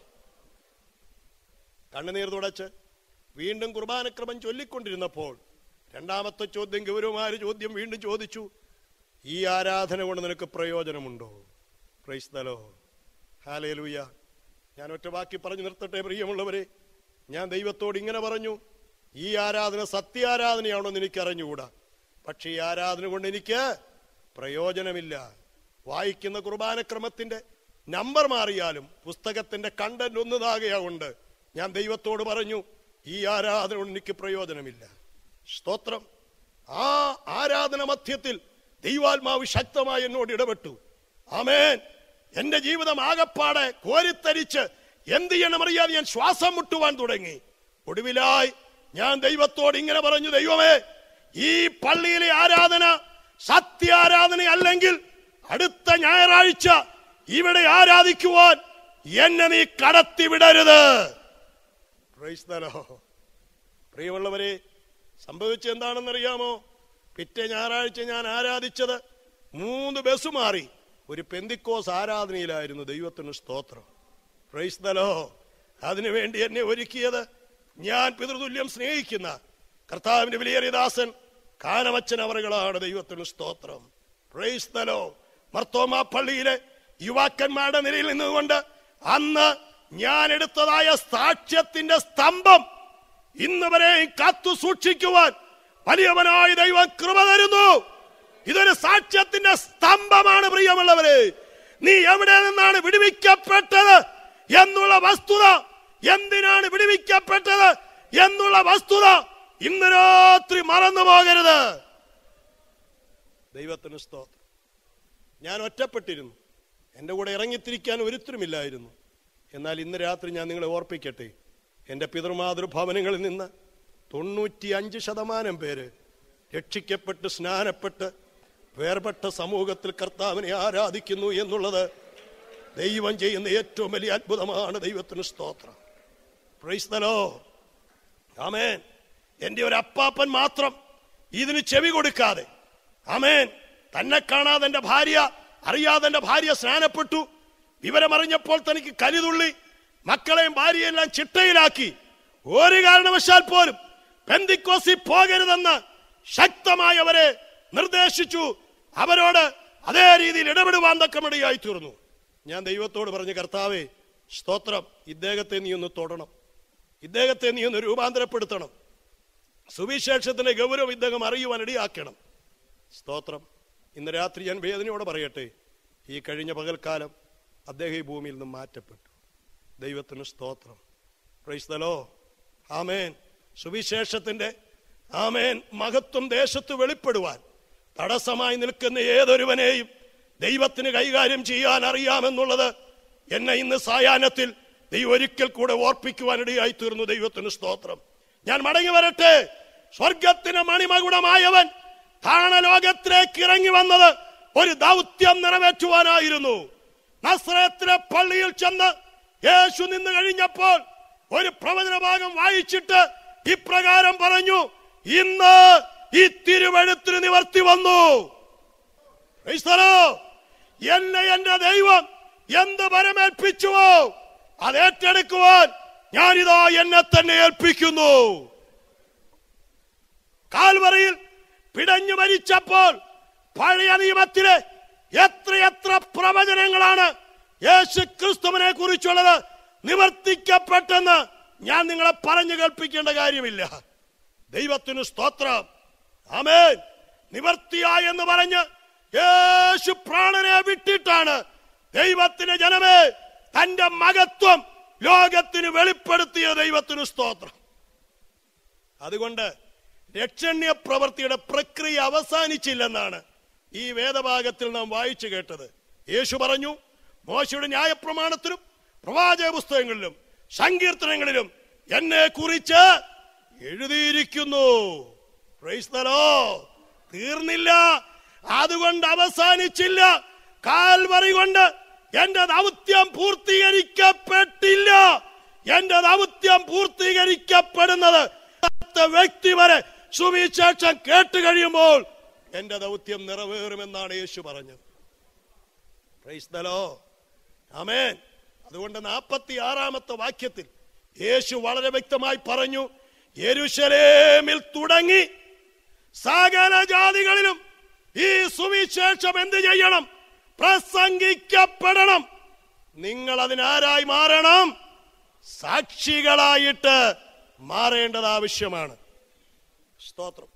കണ്ണുനീർ തുടച്ച് വീണ്ടും കുർബാനക്രമം ചൊല്ലിക്കൊണ്ടിരുന്നപ്പോൾ രണ്ടാമത്തെ ചോദ്യം, ഗൗരവമായ ചോദ്യം വീണ്ടും ചോദിച്ചു: ഈ ആരാധന കൊണ്ട് നിനക്ക് പ്രയോജനമുണ്ടോ? Praise the Lord. ഹല്ലേലൂയ. ഞാൻ ഒറ്റ വാക്കി പറഞ്ഞു നിർത്തട്ടെ പ്രിയമുള്ളവരെ. ഞാൻ ദൈവത്തോട് ഇങ്ങനെ പറഞ്ഞു: ഈ ആരാധന സത്യാരാധനയാണോ എന്ന് എനിക്ക് അറിഞ്ഞുകൂടാ, പക്ഷെ ഈ ആരാധന കൊണ്ട് എനിക്ക് പ്രയോജനമില്ല. വായിക്കുന്ന കുർബാനക്രമത്തിന്റെ നമ്പർ മാറിയാലും പുസ്തകത്തിന്റെ കണ്ടന്റ് ഒന്നതാകെയാവുണ്ട്. ഞാൻ ദൈവത്തോട് പറഞ്ഞു: ഈ ആരാധന കൊണ്ട് എനിക്ക് പ്രയോജനമില്ല. സ്തോത്രം. ആ ആരാധന മധ്യത്തിൽ ദൈവാത്മാവ് ശക്തമായി എന്നോട് ഇടപെട്ടു. ആമേൻ. എന്റെ ജീവിതം ആകപ്പാടെ കോരിത്തരിച്ച് എന്ത് ചെയ്യണമെന്നറിയാതെ ഞാൻ ശ്വാസം മുട്ടുവാൻ തുടങ്ങി. ഒടുവിലായി ഞാൻ ദൈവത്തോട് ഇങ്ങനെ പറഞ്ഞു: ദൈവമേ, ഈ പള്ളിയിലെ ആരാധന സത്യാരാധന അല്ലെങ്കിൽ അടുത്ത ഞായറാഴ്ച ഇവിടെ ആരാധിക്കുവാൻ എന്നെ നീ കടത്തിവിടരുത്. Price the lord. പ്രിയമുള്ളവരെ, സംഭവിച്ചത് എന്താണെന്നറിയാമോ? പിറ്റേ ഞായറാഴ്ച ഞാൻ ആരാധിച്ചത് മൂന്ന് ബസ് മാറി ഒരു പെന്തിക്കോസ് ആരാധനയിലായിരുന്നു. ദൈവത്തിന് സ്തോത്രം. Praise the lord. അതിനുവേണ്ടി എന്നെ ഒരുക്കിയത് ഞാൻ പിതൃതുല്യം സ്നേഹിക്കുന്ന കർത്താവിന്റെ വിലയേറിയ ദാസൻ കാനമച്ചൻ അവറുകളാണ്. ദൈവത്തിന് സ്തോത്രം. Praise the Lord. മർത്തോമാ പള്ളിയിലെ യുവാക്കന്മാരുടെ നിലയിൽ നിന്നുകൊണ്ട് അന്ന് ഞാൻ എടുത്തതായ സാക്ഷ്യത്തിന്റെ സ്തംഭം ഇന്ന് വരെ കാത്തു സൂക്ഷിക്കുവാൻ വലിയവനായ ദൈവം കൃപ തരുന്നു. ഇതൊരു സാക്ഷ്യത്തിന്റെ സ്തംഭമാണ്. പ്രിയമുള്ളവരെ, നീ എവിടെ നിന്നാണ് വിടുവിക്കപ്പെട്ടത് എന്നുള്ള വസ്തുത, എന്തിനാണ് വിടുവിക്കപ്പെട്ടത് എന്നുള്ള വസ്തുത ഇന്ന് രാത്രി മറന്നു പോകരുത്. ദൈവത്തിന് സ്തോത്രം. ഞാൻ ഒറ്റപ്പെട്ടിരുന്നു, എൻ്റെ കൂടെ ഇറങ്ങിത്തിരിക്കാൻ ഒരുത്തരുമില്ലായിരുന്നു. എന്നാൽ ഇന്ന് രാത്രി ഞാൻ നിങ്ങളെ ഓർപ്പിക്കട്ടെ, എൻ്റെ പിതൃമാതൃഭവനങ്ങളിൽ നിന്ന് തൊണ്ണൂറ്റി അഞ്ച് ശതമാനം പേര് രക്ഷിക്കപ്പെട്ട് സ്നാനപ്പെട്ട് വേർപെട്ട സമൂഹത്തിൽ കർത്താവിനെ ആരാധിക്കുന്നു എന്നുള്ളത് ദൈവം ചെയ്യുന്ന ഏറ്റവും വലിയ അത്ഭുതമാണ്. ദൈവത്തിന് സ്തോത്രം. Praise the lord. ആമേൻ. എൻ്റെ ഒരു അപ്പാപ്പൻ മാത്രം ഇതിന് ചെവി കൊടുക്കാതെ, ആമേൻ, തന്നെ കാണാതെ എൻ്റെ ഭാര്യ അറിയാതെ എൻ്റെ ഭാര്യ സ്നാനപ്പെട്ടു. വിവരമറിഞ്ഞപ്പോൾ തനിക്ക് കലിതുള്ളി, മക്കളെയും ഭാര്യയെല്ലാം ചിട്ടയിലാക്കി. ഒരു കാരണവശാൽ പോലും പെന്തിക്കോസിൽ പോകരുതെന്ന് ശക്തമായി അവരെ നിർദ്ദേശിച്ചു. അവരോട് അതേ രീതിയിൽ ഇടപെടുവാൻ തക്കമിടയായി തീർന്നു. ഞാൻ ദൈവത്തോട് പറഞ്ഞു, കർത്താവേ സ്തോത്രം, ഇദ്ദേഹത്തെ നീ ഒന്ന് തൊടണം, ഇദ്ദേഹത്തെ നീ ഒന്ന് രൂപാന്തരപ്പെടുത്തണം, സുവിശേഷത്തിന്റെ ഗൗരവം ഇദ്ദേഹം അറിയുവാൻ ഇടയാക്കണം. സ്തോത്രം. ഇന്ന് രാത്രി ഞാൻ വേദനയോടെ പറയട്ടെ, ഈ കഴിഞ്ഞ പകൽക്കാലം അദ്ദേഹം ഈ ഭൂമിയിൽ നിന്നും മാറ്റപ്പെട്ടു. ദൈവത്തിന് സ്തോത്രം. Praise the lord. ആമേൻ. സുവിശേഷത്തിന്റെ ആമേൻ മഹത്വം ദേശത്ത് വെളിപ്പെടുവാൻ തടസ്സമായി നിൽക്കുന്ന ഏതൊരുവനെയും ദൈവത്തിന് കൈകാര്യം ചെയ്യാൻ അറിയാമെന്നുള്ളത് എന്നെ ഇന്ന് സായാഹ്നത്തിൽ ദൈവം ഒരിക്കൽ കൂടെ ഓർപ്പിക്കുവാനിടയായി തീർന്നു. ദൈവത്തിന് സ്തോത്രം. ഞാൻ മടങ്ങി വരട്ടെ. സ്വർഗത്തിന് മണിമകുടമായവൻ താണലോകത്തിലേക്ക് ഇറങ്ങി വന്നത് ഒരു ദൗത്യം നിറവേറ്റുവാനായിരുന്നു. നസ്രയത്തിലെ പള്ളിയിൽ ചെന്ന് യേശു നിന്ന് കഴിഞ്ഞപ്പോൾ ഒരു പ്രവചന ഭാഗം വായിച്ചിട്ട് ഇപ്രകാരം പറഞ്ഞു, ഇന്ന് ഈ തിരുവെഴുത്തിന് നിവർത്തി വന്നു. എന്നെ എന്റെ ദൈവം എന്ത് വരമേൽപ്പിച്ചുവോ അത് ഏറ്റെടുക്കുവാൻ ഞാനിതാ എന്നെ തന്നെ ഏൽപ്പിക്കുന്നു. കാൽവറിയിൽ പിടഞ്ഞു മരിച്ചപ്പോൾ പഴയ നിയമത്തിലെ എത്രയെത്ര പ്രവചനങ്ങളാണ് യേശു ക്രിസ്തുവിനെ കുറിച്ചുള്ളത് നിവർത്തിക്കപ്പെട്ടെന്ന് ഞാൻ നിങ്ങളെ പറഞ്ഞു കേൾപ്പിക്കേണ്ട കാര്യമില്ല. ദൈവത്തിന് സ്തോത്രം. ആമേൻ. നിവർത്തിയായെന്ന് പറഞ്ഞ് യേശു പ്രാണനെ വിട്ടിട്ടാണ് ദൈവത്തിന്റെ ജനമേ തന്റെ മഹത്വം ലോകത്തിന് വെളിപ്പെടുത്തിയ. ദൈവത്തിന് സ്തോത്രം. അതുകൊണ്ട് രക്ഷണ്യ പ്രവൃത്തിയുടെ പ്രക്രിയ അവസാനിച്ചില്ലെന്നാണ് ഈ വേദഭാഗത്തിൽ നാം വായിച്ചു കേട്ടത്. യേശു പറഞ്ഞു, മോശയുടെ ന്യായപ്രമാണത്തിലും പ്രവാചക പുസ്തകങ്ങളിലും സങ്കീർത്തനങ്ങളിലും എന്നെ കുറിച്ച് എഴുതിയിരിക്കുന്നു. Praise the lord. തീർന്നില്ല, അതുകൊണ്ട് അവസാനിച്ചില്ല. കാൽവറി കൊണ്ട് എന്റെ ദൗത്യം പൂർത്തീകരിക്കപ്പെട്ടില്ല. എന്റെ ദൗത്യം പൂർത്തീകരിക്കപ്പെടുന്നത് വ്യക്തി വരെ സുവിശേഷം കേട്ട് കഴിയുമ്പോൾ എന്റെ ദൗത്യം നിറവേറുമെന്നാണ് യേശു പറഞ്ഞത്. Praise the lord. ആമേൻ. അതുകൊണ്ട് നാൽപ്പത്തി ആറാമത്തെ വാക്യത്തിൽ യേശു വളരെ വ്യക്തമായി പറഞ്ഞു, യെരൂശലേമിൽ തുടങ്ങി സകല ജാതികളിലും ഈ സുവിശേഷം എന്ത് ചെയ്യണം? പ്രസംഗിക്കപ്പെടണം. നിങ്ങൾ അതിനാരായി മാറണം? സാക്ഷികളായിട്ട് മാറേണ്ടത് ആവശ്യമാണ്. സ്തോത്രം.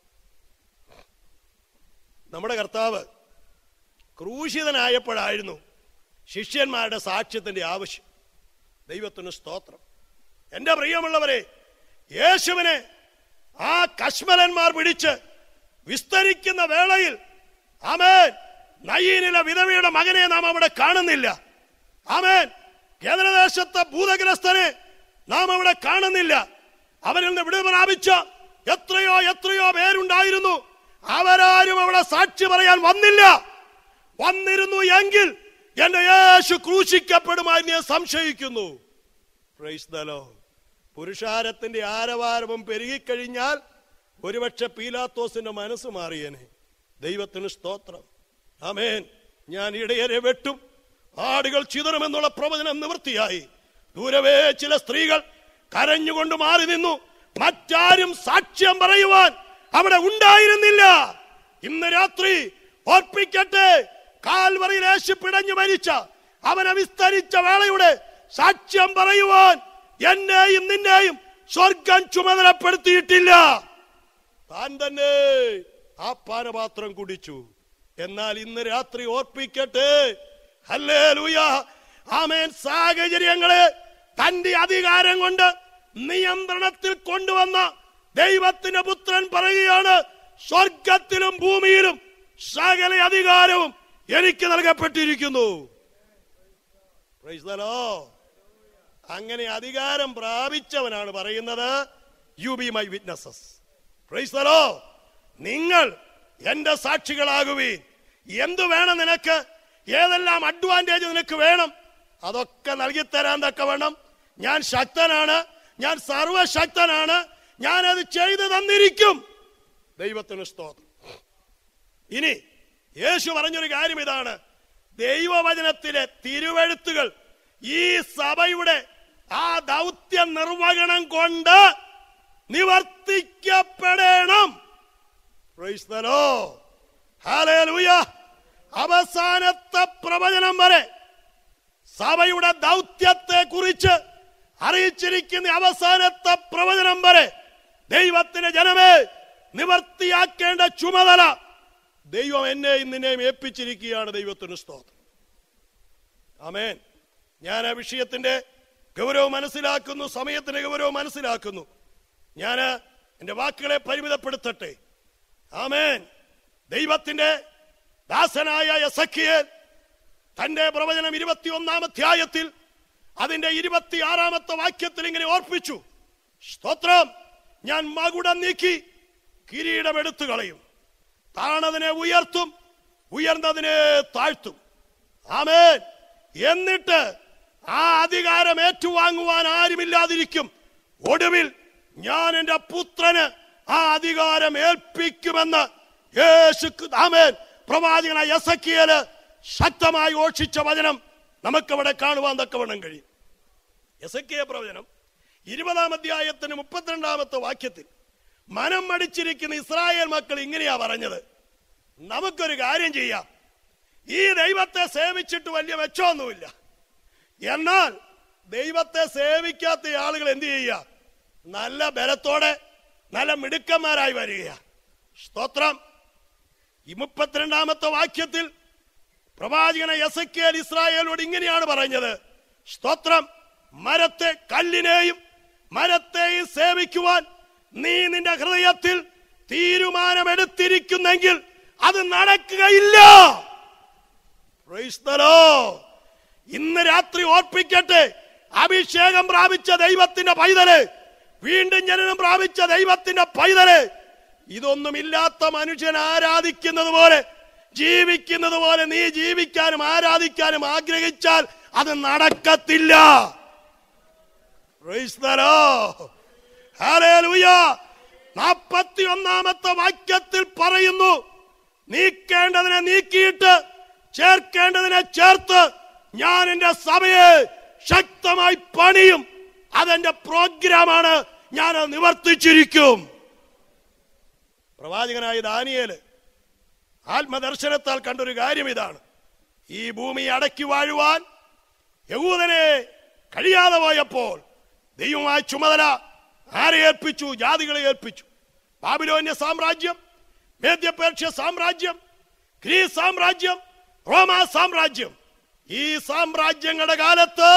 നമ്മുടെ കർത്താവ് ക്രൂശിതനായപ്പോഴായിരുന്നു ശിഷ്യന്മാരുടെ സാക്ഷ്യത്തിന്റെ ആവശ്യം. ദൈവത്തിന് സ്തോത്രം. എന്റെ പ്രിയമുള്ളവരെ, യേശുവിനെ ആ കശ്മലന്മാർ പിടിച്ച് വിസ്തരിക്കുന്ന വേളയിൽ ആമേൻ നയീനിലെ വിധവയുടെ മകനെ നാം അവിടെ കാണുന്നില്ല. ആമേൻ കേന്ദ്രദേശത്തെ ഭൂതഗ്രസ്തനെ നാം അവിടെ കാണുന്നില്ല. അവരിൽ നിന്ന് വിടുതൽ പ്രാപിച്ച എത്രയോ എത്രയോ പേരുണ്ടായിരുന്നു. അവരാരും അവിടെ സാക്ഷി പറയാൻ വന്നില്ല. വന്നിരുന്നു എങ്കിൽ എന്റെ യേശു ക്രൂശിക്കപ്പെടുമായി ഞാൻ സംശയിക്കുന്നു. Praise the lord. പുരുഷാരത്തിന്റെ ആരവാരവും പെരുകിക്കഴിഞ്ഞാൽ ഒരുപക്ഷെ പീലാത്തോസിന്റെ മനസ്സ് മാറിയേനെ. ദൈവത്തിന് സ്തോത്രം. ആമേൻ. ഞാൻ ഇടയരെ വെട്ടും, ആടുകൾ ചിതറുമെന്നുള്ള പ്രവചനം നിവൃത്തിയായി. ദൂരവേ ചില സ്ത്രീകൾ കരഞ്ഞുകൊണ്ട് മാറി നിന്നു. മറ്റാരും സാക്ഷ്യം പറയുവാൻ അവിടെ ഉണ്ടായിരുന്നില്ല. ഇന്ന് രാത്രി ഓർപ്പിക്കട്ടെ, കാൽവറിയിൽ യേശു പിടഞ്ഞു മരിച്ച അവനെ വിസ്തരിച്ച വേളയുടെ സാക്ഷ്യം പറയുവാൻ എന്നെയും നിന്നെയും സ്വർഗം ചുമതലപ്പെടുത്തിയിട്ടില്ല. താൻ തന്നെ ആ പാനപാത്രം കുടിച്ചു. എന്നാൽ ഇന്ന് രാത്രി ഓർപ്പിക്കട്ടെ, ഹല്ലേലൂയ, ആമേൻ, സാഹചര്യങ്ങളെ തന്റെ അധികാരം കൊണ്ട് നിയന്ത്രണത്തിൽ കൊണ്ടുവന്ന ദൈവത്തിന്റെ പുത്രൻ പറയുകയാണ്, സ്വർഗത്തിലും ഭൂമിയിലും സകല അധികാരവും എനിക്ക് നൽകപ്പെട്ടിരിക്കുന്നു. Price the Lord. അങ്ങനെ അധികാരം പ്രാപിച്ചവനാണ് പറയുന്നത്, you be my witnesses. Praise the lord. നിങ്ങൾ എന്റെ സാക്ഷികളാകുവീൻ. എന്തു വേണം നിനക്ക്? ഏതെല്ലാം അഡ്വാൻറ്റേജ് നിനക്ക് വേണം? അതൊക്കെ നൽകിത്തരാൻ തക്കവണ്ണം ഞാൻ ശക്തനാണ്, ഞാൻ സർവശക്തനാണ്, ഞാനത് ചെയ്തു തന്നിരിക്കും. ദൈവത്തിന് സ്തോത്രം. ഇനി യേശു പറഞ്ഞൊരു കാര്യം ഇതാണ്, ദൈവവചനത്തിലെ തിരുവെഴുത്തുകൾ ഈ സഭയുടെ ആ ദൗത്യ നിർവഹണം കൊണ്ട് നിവർത്തിക്കപ്പെടണം. Praise the Lord. ഹല്ലേലൂയ. അവസാനത്തെ പ്രവചനം വരെ സഭയുടെ ദൗത്യത്തെ കുറിച്ച് അറിയിച്ചിരിക്കുന്ന അവസാനത്തെ പ്രവചനം വരെ ദൈവത്തിന്റെ ജനമേ, നിവർത്തിയാക്കേണ്ട ചുമതല ദൈവം എന്നെയും നിന്നെയും ഏൽപ്പിച്ചിരിക്കുകയാണ്. ദൈവത്തിന് സ്തോത്രം. ആമേൻ. ഞാൻ ആ വിഷയത്തിന്റെ ഗൗരവം മനസ്സിലാക്കുന്നു, സമയത്തിന്റെ ഗൗരവം മനസ്സിലാക്കുന്നു. ഞാൻ എന്റെ വാക്കുകളെ പരിമിതപ്പെടുത്തട്ടെ. ആമേൻ. ദൈവത്തിന്റെ ദാസനായ എസെക്കിയേൽ തന്റെ പ്രവചനം ഇരുപത്തിയൊന്നാം അധ്യായത്തിൽ അതിന്റെ ഇരുപത്തിയാറാമത്തെ വാക്യത്തിൽ ഇങ്ങനെ ഓർപ്പിച്ചു, സ്തോത്രം, ഞാൻ മകുടം നീക്കി കിരീടം എടുത്തു കളയും, താണതിനെ ഉയർത്തും, ഉയർന്നതിനെ താഴ്ത്തും. ആമേൻ. എന്നിട്ട് ആ അധികാരം ഏറ്റുവാങ്ങുവാൻ ആരുമില്ലാതിരിക്കും. ഒടുവിൽ ഞാൻ എന്റെ പുത്രന് ആ അധികാരം ഏൽപ്പിക്കുമെന്ന് യേശു ആമേൻ പ്രവാചകനായ എസെക്കിയേൽ ശക്തമായി ഘോഷിച്ച വചനം നമുക്കവിടെ കാണുവാൻ തക്കവണ്ണം കഴിയും. എസെക്കിയേൽ പ്രവചനം ഇരുപതാം അധ്യായത്തിന് മുപ്പത്തിരണ്ടാമത്തെ വാക്യത്തിൽ മനം മടിച്ചിരിക്കുന്ന ഇസ്രായേൽ മക്കൾ ഇങ്ങനെയാ പറഞ്ഞത്, നമുക്കൊരു കാര്യം ചെയ്യാം, ഈ ദൈവത്തെ സേവിച്ചിട്ട് വലിയ മെച്ചമൊന്നുമില്ല, എന്നാൽ ദൈവത്തെ സേവിക്കാത്ത ആളുകൾ എന്ത് ചെയ്യുക, നല്ല ബലത്തോടെ നല്ല മിടുക്കന്മാരായി വരിക. സ്തോത്രം. ഈ മുപ്പത്തിരണ്ടാമത്തെ വാക്യത്തിൽ പ്രവാചകന എസെക്കിയേൽ ഇസ്രായേലോട് ഇങ്ങനെയാണ് പറഞ്ഞത്, സ്തോത്രം, മരത്തെ കല്ലിനെയും മരത്തെയും സേവിക്കുവാൻ നീ നിന്റെ ഹൃദയത്തിൽ തീരുമാനമെടുത്തിരിക്കുന്നെങ്കിൽ അത് നടക്കുകയില്ല. Praise the lord. ഇന്ന് രാത്രി ഓർപ്പിക്കട്ടെ, അഭിഷേകം പ്രാപിച്ച ദൈവത്തിന്റെ പൈതല്, വീണ്ടും ജനനം പ്രാപിച്ച ദൈവത്തിന്റെ പൈതല്, ഇതൊന്നുമില്ലാത്ത മനുഷ്യൻ ആരാധിക്കുന്നത് പോലെ ജീവിക്കുന്നത് പോലെ നീ ജീവിക്കാനും ആരാധിക്കാനും ആഗ്രഹിച്ചാൽ അത് നടക്കത്തില്ല. Praise the Lord. ഹല്ലേലൂയ. നാൽപ്പത്തി ഒന്നാമത്തെ വാക്യത്തിൽ പറയുന്നു, നീക്കേണ്ടതിനെ നീക്കിയിട്ട് ചേർക്കേണ്ടതിനെ ചേർത്ത് ഞാൻ എന്റെ സഭയെ ശക്തമായി പണിയും. അതെന്റെ പ്രോഗ്രാമാണ്, ഞാൻ നിവർത്തിച്ചിരിക്കും. പ്രവാചകനായ ദാനിയേൽ ആത്മദർശനത്താൽ കണ്ടൊരു കാര്യം ഇതാണ്, ഈ ഭൂമി അടക്കി വാഴുവാൻ യഹൂദനെ കഴിയാതെ പോയപ്പോൾ ദൈവമായ ചുമതല ആരെ ഏൽപ്പിച്ചു? ജാതികളെ ഏൽപ്പിച്ചു. ബാബിലോന്യ സാമ്രാജ്യം, മേദ്യപേർഷ്യ സാമ്രാജ്യം, ഗ്രീസ് സാമ്രാജ്യം, റോമാ സാമ്രാജ്യം. ഈ സാമ്രാജ്യങ്ങളുടെ കാലത്ത്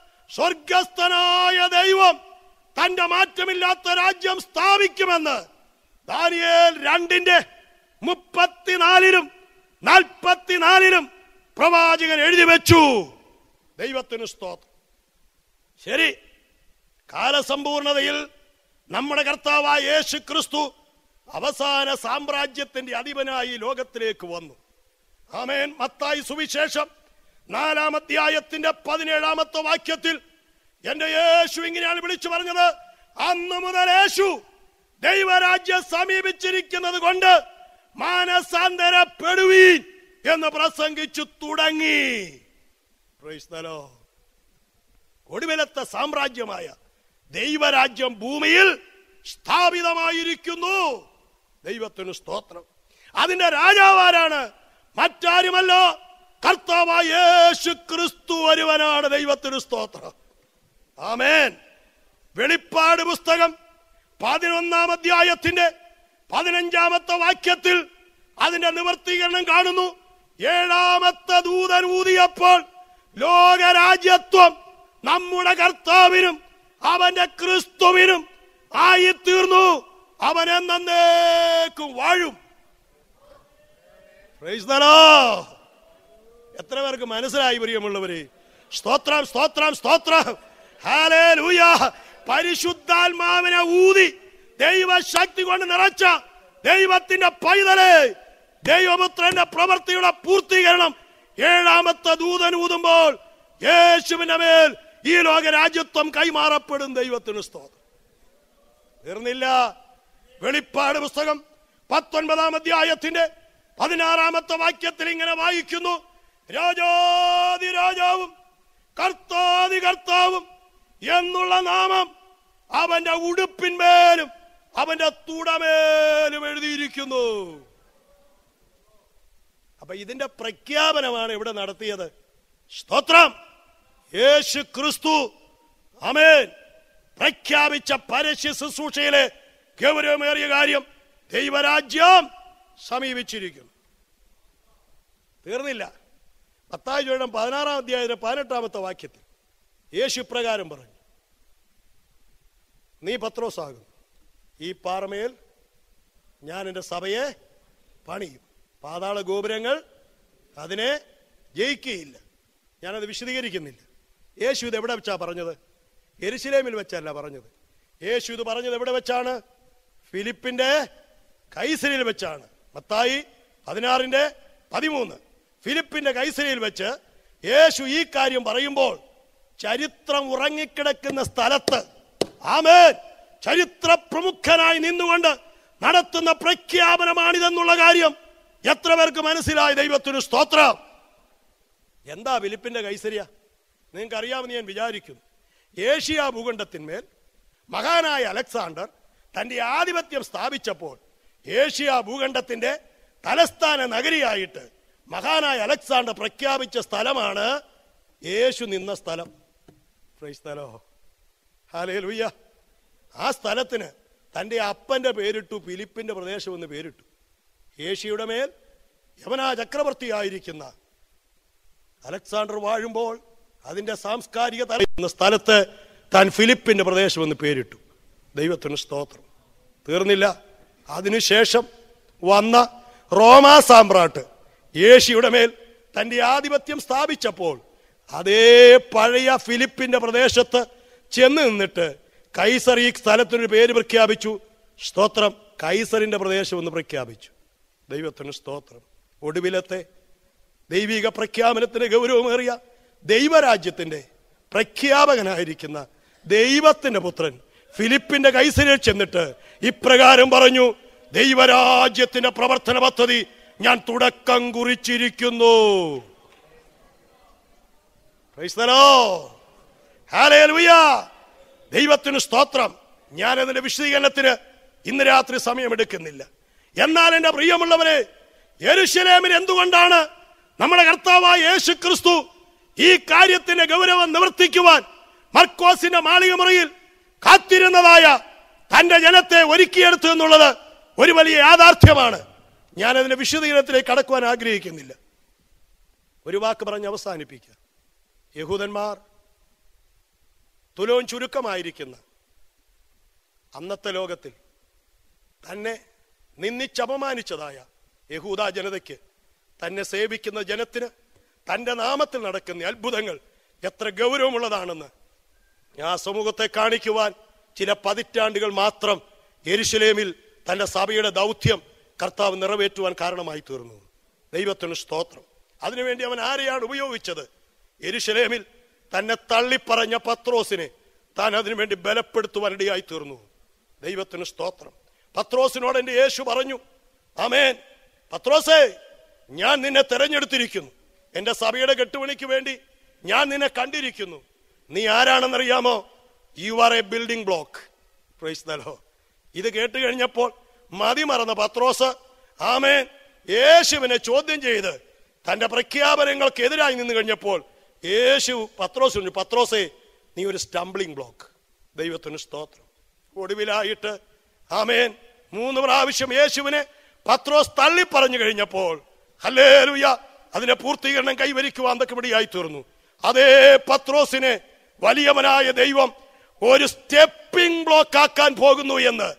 സ്വർഗസ്ഥനായ ദൈവം തന്റെ മാറ്റമില്ലാത്ത രാജ്യം സ്ഥാപിക്കുമെന്ന് ദാനിയേൽ രണ്ടിന്റെ മുപ്പത്തിനാലിലും നാൽപ്പത്തിനാലിലും പ്രവാചകൻ എഴുതി വെച്ചു. ദൈവത്തിന് സ്തോത്രം. ശരി, കാലസമ്പൂർണതയിൽ നമ്മുടെ കർത്താവായ യേശു ക്രിസ്തു അവസാന സാമ്രാജ്യത്തിന്റെ അധിപനായി ലോകത്തിലേക്ക് വന്നു. ആമേൻ. മത്തായി സുവിശേഷം നാലാം അധ്യായത്തിന്റെ പതിനേഴാമത്തെ വാക്യത്തിൽ എന്റെ യേശു ഇങ്ങനെയാണ് വിളിച്ചു പറഞ്ഞത്, അന്ന് മുതൽ യേശു ദൈവരാജ്യം സമീപിച്ചിരിക്കുന്നത് കൊണ്ട് മാനസാന്തരപ്പെടുവീൻ എന്ന് പ്രസംഗിച്ചു തുടങ്ങി. Praise the lord. ഒടുവിലത്തെ സാമ്രാജ്യമായ ദൈവരാജ്യം ഭൂമിയിൽ സ്ഥാപിതമായിരിക്കുന്നു. ദൈവത്തിന് സ്തോത്രം. അതിന്റെ രാജാവാരാണ്? മറ്റാരുമല്ല, കർത്താവായ യേശു ക്രിസ്തു ഒരുവനാണ്. ദൈവത്തിന് സ്തോത്രം. ആമേൻ. വെളിപ്പാട് പുസ്തകം പതിനൊന്നാം അധ്യായത്തിന്റെ പതിനഞ്ചാമത്തെ വാക്യത്തിൽ അതിന്റെ നിവർത്തീകരണം കാണുന്നു. ഏഴാമത്തെ ദൂതൻ ഊതിയപ്പോൾ ലോകരാജ്യത്വം നമ്മുടെ കർത്താവിനും അവന്റെ ക്രിസ്തുവിനും ആയിത്തീർന്നു. അവൻ എന്നേക്കും വാഴും. Praise the Lord. എത്ര പേർക്ക് മനസ്സിലായി പ്രിയമുള്ളവരെ? സ്തോത്രം, സ്തോത്രം, സ്തോത്രം. ഹല്ലേലൂയ. പരിശുദ്ധാത്മാവിനെ ഊതി ദൈവശക്തി കൊണ്ട് നിറച്ച ദൈവത്തിന്റെ പൈതലെ, ദൈവപുത്രന്റെ പ്രവൃത്തിയുടെ പൂർത്തീകരണം ഏഴാമത്തെ ദൂതൻ ഊതുമ്പോൾ യേശുവിന്റെ മേൽ ഈ ലോക രാജ്യത്വം കൈമാറപ്പെടും. ദൈവത്തിന് സ്തോത്രം. തീർന്നില്ല. വെളിപ്പാട് പുസ്തകം പത്തൊൻപതാം അധ്യായത്തിന്റെ പതിനാറാമത്തെ വാക്യത്തിൽ ഇങ്ങനെ വായിക്കുന്നു: രാജാതി രാജാവും കർത്താതി കർത്താവും എന്നുള്ള നാമം അവന്റെ ഉടുപ്പിന്മേലും അവന്റെ തുടമേലും എഴുതിയിരിക്കുന്നു. അപ്പൊ ഇതിന്റെ പ്രഖ്യാപനമാണ് ഇവിടെ നടത്തിയത്. സ്തോത്രം. യേശു ക്രിസ്തു ആമേൻ പ്രഖ്യാപിച്ച പരസ്യ ശുശ്രൂഷയിലെ ഗൗരവമേറിയ കാര്യം ദൈവരാജ്യം സമീപിച്ചിരിക്കുന്നു. തീർന്നില്ല. മത്തായി ചുരുക്കം പതിനാറാം അധ്യായത്തിന്റെ പതിനെട്ടാമത്തെ വാക്യത്തിൽ യേശു ഇപ്രകാരം പറഞ്ഞു: നീ പത്രോസാകും, ഈ പാറമേൽ ഞാൻ എൻ്റെ സഭയെ പണിയും, പാതാള ഗോപുരങ്ങൾ അതിനെ ജയിക്കുകയില്ല. ഞാനത് വിശദീകരിക്കുന്നില്ല. യേശു ഇത് എവിടെ വെച്ചാ പറഞ്ഞത്? യെരുശലേമിൽ വെച്ചല്ല പറഞ്ഞത്. യേശു ഇത് പറഞ്ഞത് എവിടെ വെച്ചാണ്? ഫിലിപ്പിന്റെ കൈസരിയിൽ വെച്ചാണ്. മത്തായി പതിനാറിന്റെ പതിമൂന്ന്. ഫിലിപ്പിന്റെ കൈസരിയിൽ വെച്ച് യേശു ഈ കാര്യം പറയുമ്പോൾ ചരിത്രം ഉറങ്ങിക്കിടക്കുന്ന സ്ഥലത്ത് ആമേൻ ചരിത്ര പ്രമുഖനായി നിന്നുകൊണ്ട് നടത്തുന്ന പ്രഖ്യാപനമാണിതെന്നുള്ള കാര്യം എത്ര പേർക്ക് മനസ്സിലായി? ദൈവത്തിന് സ്തോത്രം. എന്താ ഫിലിപ്പിന്റെ കൈസരിയ? നിങ്ങൾക്ക് അറിയാമെന്ന് ഞാൻ വിചാരിക്കുന്നു. ഏഷ്യ ഭൂഖണ്ഡത്തിന്മേൽ മഹാനായ അലക്സാണ്ടർ തന്റെ ആധിപത്യം സ്ഥാപിച്ചപ്പോൾ ഏഷ്യ ഭൂഖണ്ഡത്തിന്റെ തലസ്ഥാന നഗരിയായിട്ട് മഹാനായ അലക്സാണ്ടർ പ്രഖ്യാപിച്ച സ്ഥലമാണ് യേശു നിന്ന സ്ഥലം. Praise the Lord. ഹല്ലേലൂയ. ആ സ്ഥലത്തിന് തന്റെ അപ്പന്റെ പേരിട്ടു, ഫിലിപ്പിന്റെ പ്രദേശം എന്ന് പേരിട്ടു. ഏഷ്യയുടെ മേൽ യവനാ ചക്രവർത്തിയായിരിക്കുന്ന അലക്സാണ്ടർ വാഴുമ്പോൾ അതിന്റെ സാംസ്കാരിക തല സ്ഥലത്ത് താൻ ഫിലിപ്പിന്റെ പ്രദേശം എന്ന് പേരിട്ടു. ദൈവത്തിന് സ്തോത്രം. തീർന്നില്ല. അതിനുശേഷം വന്ന റോമാ സാമ്രാട്ട് ഏഷ്യയുടെ മേൽ തന്റെ ആധിപത്യം സ്ഥാപിച്ചപ്പോൾ അതേ പഴയ ഫിലിപ്പിന്റെ പ്രദേശത്ത് ചെന്ന് നിന്നിട്ട് കൈസർ ഈ സ്ഥലത്തിനൊരു പേര് പ്രഖ്യാപിച്ചു. സ്തോത്രം. കൈസറിന്റെ പ്രദേശം എന്ന് പ്രഖ്യാപിച്ചു. ദൈവത്തിന് സ്തോത്രം. ഒടുവിലത്തെ ദൈവിക പ്രഖ്യാപനത്തിന് ഗൗരവമേറിയ ദൈവരാജ്യത്തിന്റെ പ്രഖ്യാപകനായിരിക്കുന്ന ദൈവത്തിന്റെ പുത്രൻ ഫിലിപ്പിന്റെ കൈസരിൽ ചെന്നിട്ട് ഇപ്രകാരം പറഞ്ഞു: ദൈവരാജ്യത്തിന്റെ പ്രവർത്തന പദ്ധതി ഞാൻ തുടക്കം കുറിച്ചിരിക്കുന്നു. Praise the Lord. ഹല്ലേലൂയ. ദൈവത്തിന് സ്തോത്രം. ഞാൻ അതിന്റെ വിശദീകരണത്തിന് ഇന്ന് രാത്രി സമയമെടുക്കുന്നില്ല. എന്നാൽ എന്റെ പ്രിയമുള്ളവരെ, യെരുശലേമിൽ എന്തുകൊണ്ടാണ് നമ്മുടെ കർത്താവായ യേശു ക്രിസ്തു ഈ കാര്യത്തിന്റെ ഗൗരവം നിവർത്തിക്കുവാൻ മർക്കോസിന്റെ മാളികമുറിയിൽ കാത്തിരുന്നതായ തന്റെ ജനത്തെ ഒരുക്കിയെടുത്തു എന്നുള്ളത് ഒരു വലിയ യാഥാർത്ഥ്യമാണ്. ഞാൻ അതിന്റെ വിശദീകരണത്തിലേക്ക് കടക്കുവാൻ ആഗ്രഹിക്കുന്നില്ല. ഒരു വാക്ക് പറഞ്ഞ് അവസാനിപ്പിക്കുക. യഹൂദന്മാർ തുലോം ചുരുക്കമായിരിക്കുന്ന അന്നത്തെ ലോകത്തിൽ തന്നെ നിന്ദിച്ചപമാനിച്ചതായ യഹൂദ ജനതയ്ക്ക്, തന്നെ സേവിക്കുന്ന ജനത്തിന് തന്റെ നാമത്തിൽ നടക്കുന്ന അത്ഭുതങ്ങൾ എത്ര ഗൗരവമുള്ളതാണെന്ന് ആ സമൂഹത്തെ കാണിക്കുവാൻ ചില പതിറ്റാണ്ടുകൾ മാത്രം യെരുശലേമിൽ തന്റെ സഭയുടെ ദൗത്യം കർത്താവ് നിറവേറ്റുവാൻ കാരണമായി തീർന്നു. ദൈവത്തിന് സ്തോത്രം. അതിനുവേണ്ടി അവൻ ആരെയാണ് ഉപയോഗിച്ചത്? യെരുശലേമിൽ തന്നെ തള്ളിപ്പറഞ്ഞ പത്രോസിനെ താൻ അതിനുവേണ്ടി ബലപ്പെടുത്തുവാൻ ഇടയായി തീർന്നു. ദൈവത്തിന് സ്തോത്രം. പത്രോസിനോട് എന്റെ യേശു പറഞ്ഞു: ആമേൻ, പത്രോസേ, ഞാൻ നിന്നെ തെരഞ്ഞെടുത്തിരിക്കുന്നു. എന്റെ സഭയുടെ കെട്ടുപണിക്ക് വേണ്ടി ഞാൻ നിന്നെ കണ്ടിരിക്കുന്നു. നീ ആരാണെന്നറിയാമോ? You are a building block. Praise the Lord. ഇത് കേട്ട് കഴിഞ്ഞപ്പോൾ മതിമറന്ന പത്രോസ് ആമേൻ യേശുവിനെ ചോദ്യം ചെയ്ത് തന്റെ പ്രഖ്യാപനങ്ങൾക്ക് എതിരായി നിന്ന് കഴിഞ്ഞപ്പോൾ യേശു പത്രോസ് പത്രോസേ, നീ ഒരു സ്റ്റംബ്ലിംഗ് ബ്ലോക്ക്. ദൈവത്തിന് സ്തോത്രം. ഒടുവിലായിട്ട് ആമേൻ മൂന്ന് പ്രാവശ്യം യേശുവിനെ പത്രോസ് തള്ളി പറഞ്ഞു കഴിഞ്ഞപ്പോൾ ഹല്ലേലൂയ അതിന്റെ പൂർത്തീകരണം കൈവരിക്കുവാൻ തക്കപടിയായി തീർന്നു. അതേ പത്രോസിനെ വലിയവനായ ദൈവം ഒരു സ്റ്റെപ്പിംഗ് ബ്ലോക്ക് ആക്കാൻ പോകുന്നു എന്ന്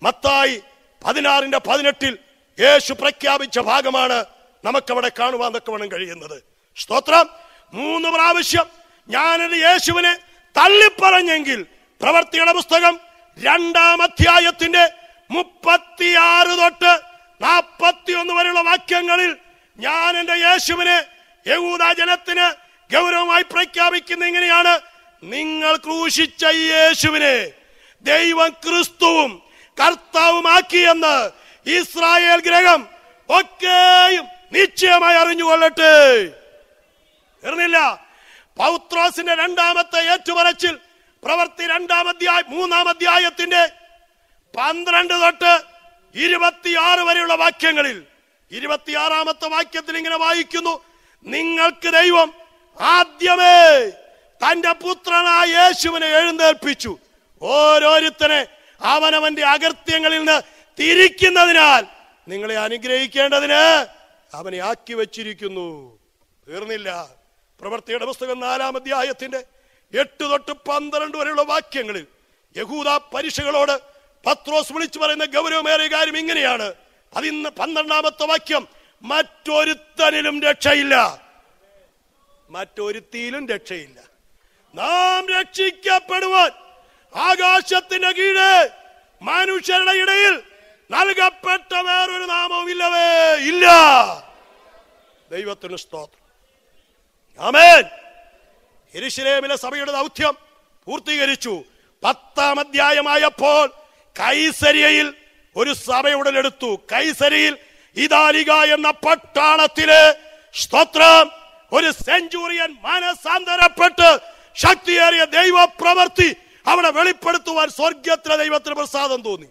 മത്തായി പതിനാറിന്റെ പതിനെട്ടിൽ യേശു പ്രഖ്യാപിച്ച ഭാഗമാണ് നമുക്കവിടെ കാണുവാൻ തക്കവണ്ണം കഴിയുന്നത്. സ്തോത്രം. മൂന്ന് പ്രാവശ്യം ഞാനൊരു യേശുവിനെ തള്ളിപ്പറഞ്ഞെങ്കിൽ പ്രവർത്തിയുടെ പുസ്തകം രണ്ടാം അധ്യായത്തിന്റെ മുപ്പത്തിയാറ് തൊട്ട് നാൽപ്പത്തി ഒന്ന് വരെയുള്ള വാക്യങ്ങളിൽ ഞാൻ എന്റെ യേശുവിനെ യഹൂദ ജനത്തിന് ഗൗരവമായി പ്രഖ്യാപിക്കുന്ന ഇങ്ങനെയാണ്: നിങ്ങൾ ക്രൂശിച്ച യേശുവിനെ ദൈവം ക്രിസ്തുവും കർത്താവുമാക്കിയെന്ന് ഇസ്രായേൽ ഗ്രഹം ഒക്കെയും നിശ്ചയമായി അറിഞ്ഞുകൊള്ളട്ടെ. തീർന്നില്ല. പൗത്രോസിന്റെ രണ്ടാമത്തെ ഏറ്റുപറച്ചിൽ പ്രവൃത്തി രണ്ടാം അധ്യായം മൂന്നാം അധ്യായത്തിന്റെ പന്ത്രണ്ട് തൊട്ട് ഇരുപത്തിയാറ് വരെയുള്ള വാക്യങ്ങളിൽ ഇരുപത്തിയാറാമത്തെ വാക്യത്തിൽ ഇങ്ങനെ വായിക്കുന്നു: നിങ്ങൾക്ക് ദൈവം ആദ്യമേ തന്റെ പുത്രനായ യേശുവിനെ എഴുന്നേൽപ്പിച്ചു, ഓരോരുത്തനെ അവനവന്റെ അകൃത്യങ്ങളിൽ നിന്ന് തിരിക്കുന്നതിനാൽ നിങ്ങളെ അനുഗ്രഹിക്കേണ്ടതിന് അവനെ ആക്കി വച്ചിരിക്കുന്നു. തീർന്നില്ല. പ്രവൃത്തിയുടെ പുസ്തകം നാലാം അധ്യായത്തിന്റെ എട്ട് തൊട്ട് പന്ത്രണ്ട് വരെയുള്ള വാക്യങ്ങളിൽ യഹൂദ പരീക്ഷകളോട് പത്രോസ് വിളിച്ചു പറയുന്ന ഗൗരവമേറിയ കാര്യം ഇങ്ങനെയാണ്. അതിന്ന് പന്ത്രണ്ടാമത്തെ വാക്യം: മറ്റൊരുത്തനിലും രക്ഷയില്ല, മറ്റൊരുത്തിയിലും രക്ഷയില്ല. നാം രക്ഷിക്കപ്പെടുവാൻ ആകാശത്തിന്റെ കീഴെ മനുഷ്യരുടെ ഇടയിൽ നൽകപ്പെട്ട വേറൊരു നാമവും ഇല്ലവേ ഇല്ല. ദൈവത്തിന് സ്തോത്രം. ആമേൻ. യെരൂശലേമിലെ സഭയുടെ ദൗത്യം പൂർത്തീകരിച്ചു. പത്താം അധ്യായമായപ്പോൾ കൈസരിയയിൽ ഒരു സഭ ഉടലെടുത്തു. കൈസരിയിൽ ഇതാലിക എന്ന പട്ടാളത്തിലെ സ്തോത്രം ഒരു സെഞ്ചുറിയൻ മനസാന്തരപ്പെട്ട് ശക്തിയേറിയ ദൈവ പ്രവൃത്തി അവിടെ വെളിപ്പെടുത്തുവാൻ സ്വർഗത്തിലെ ദൈവത്തിന് പ്രസാദം തോന്നി.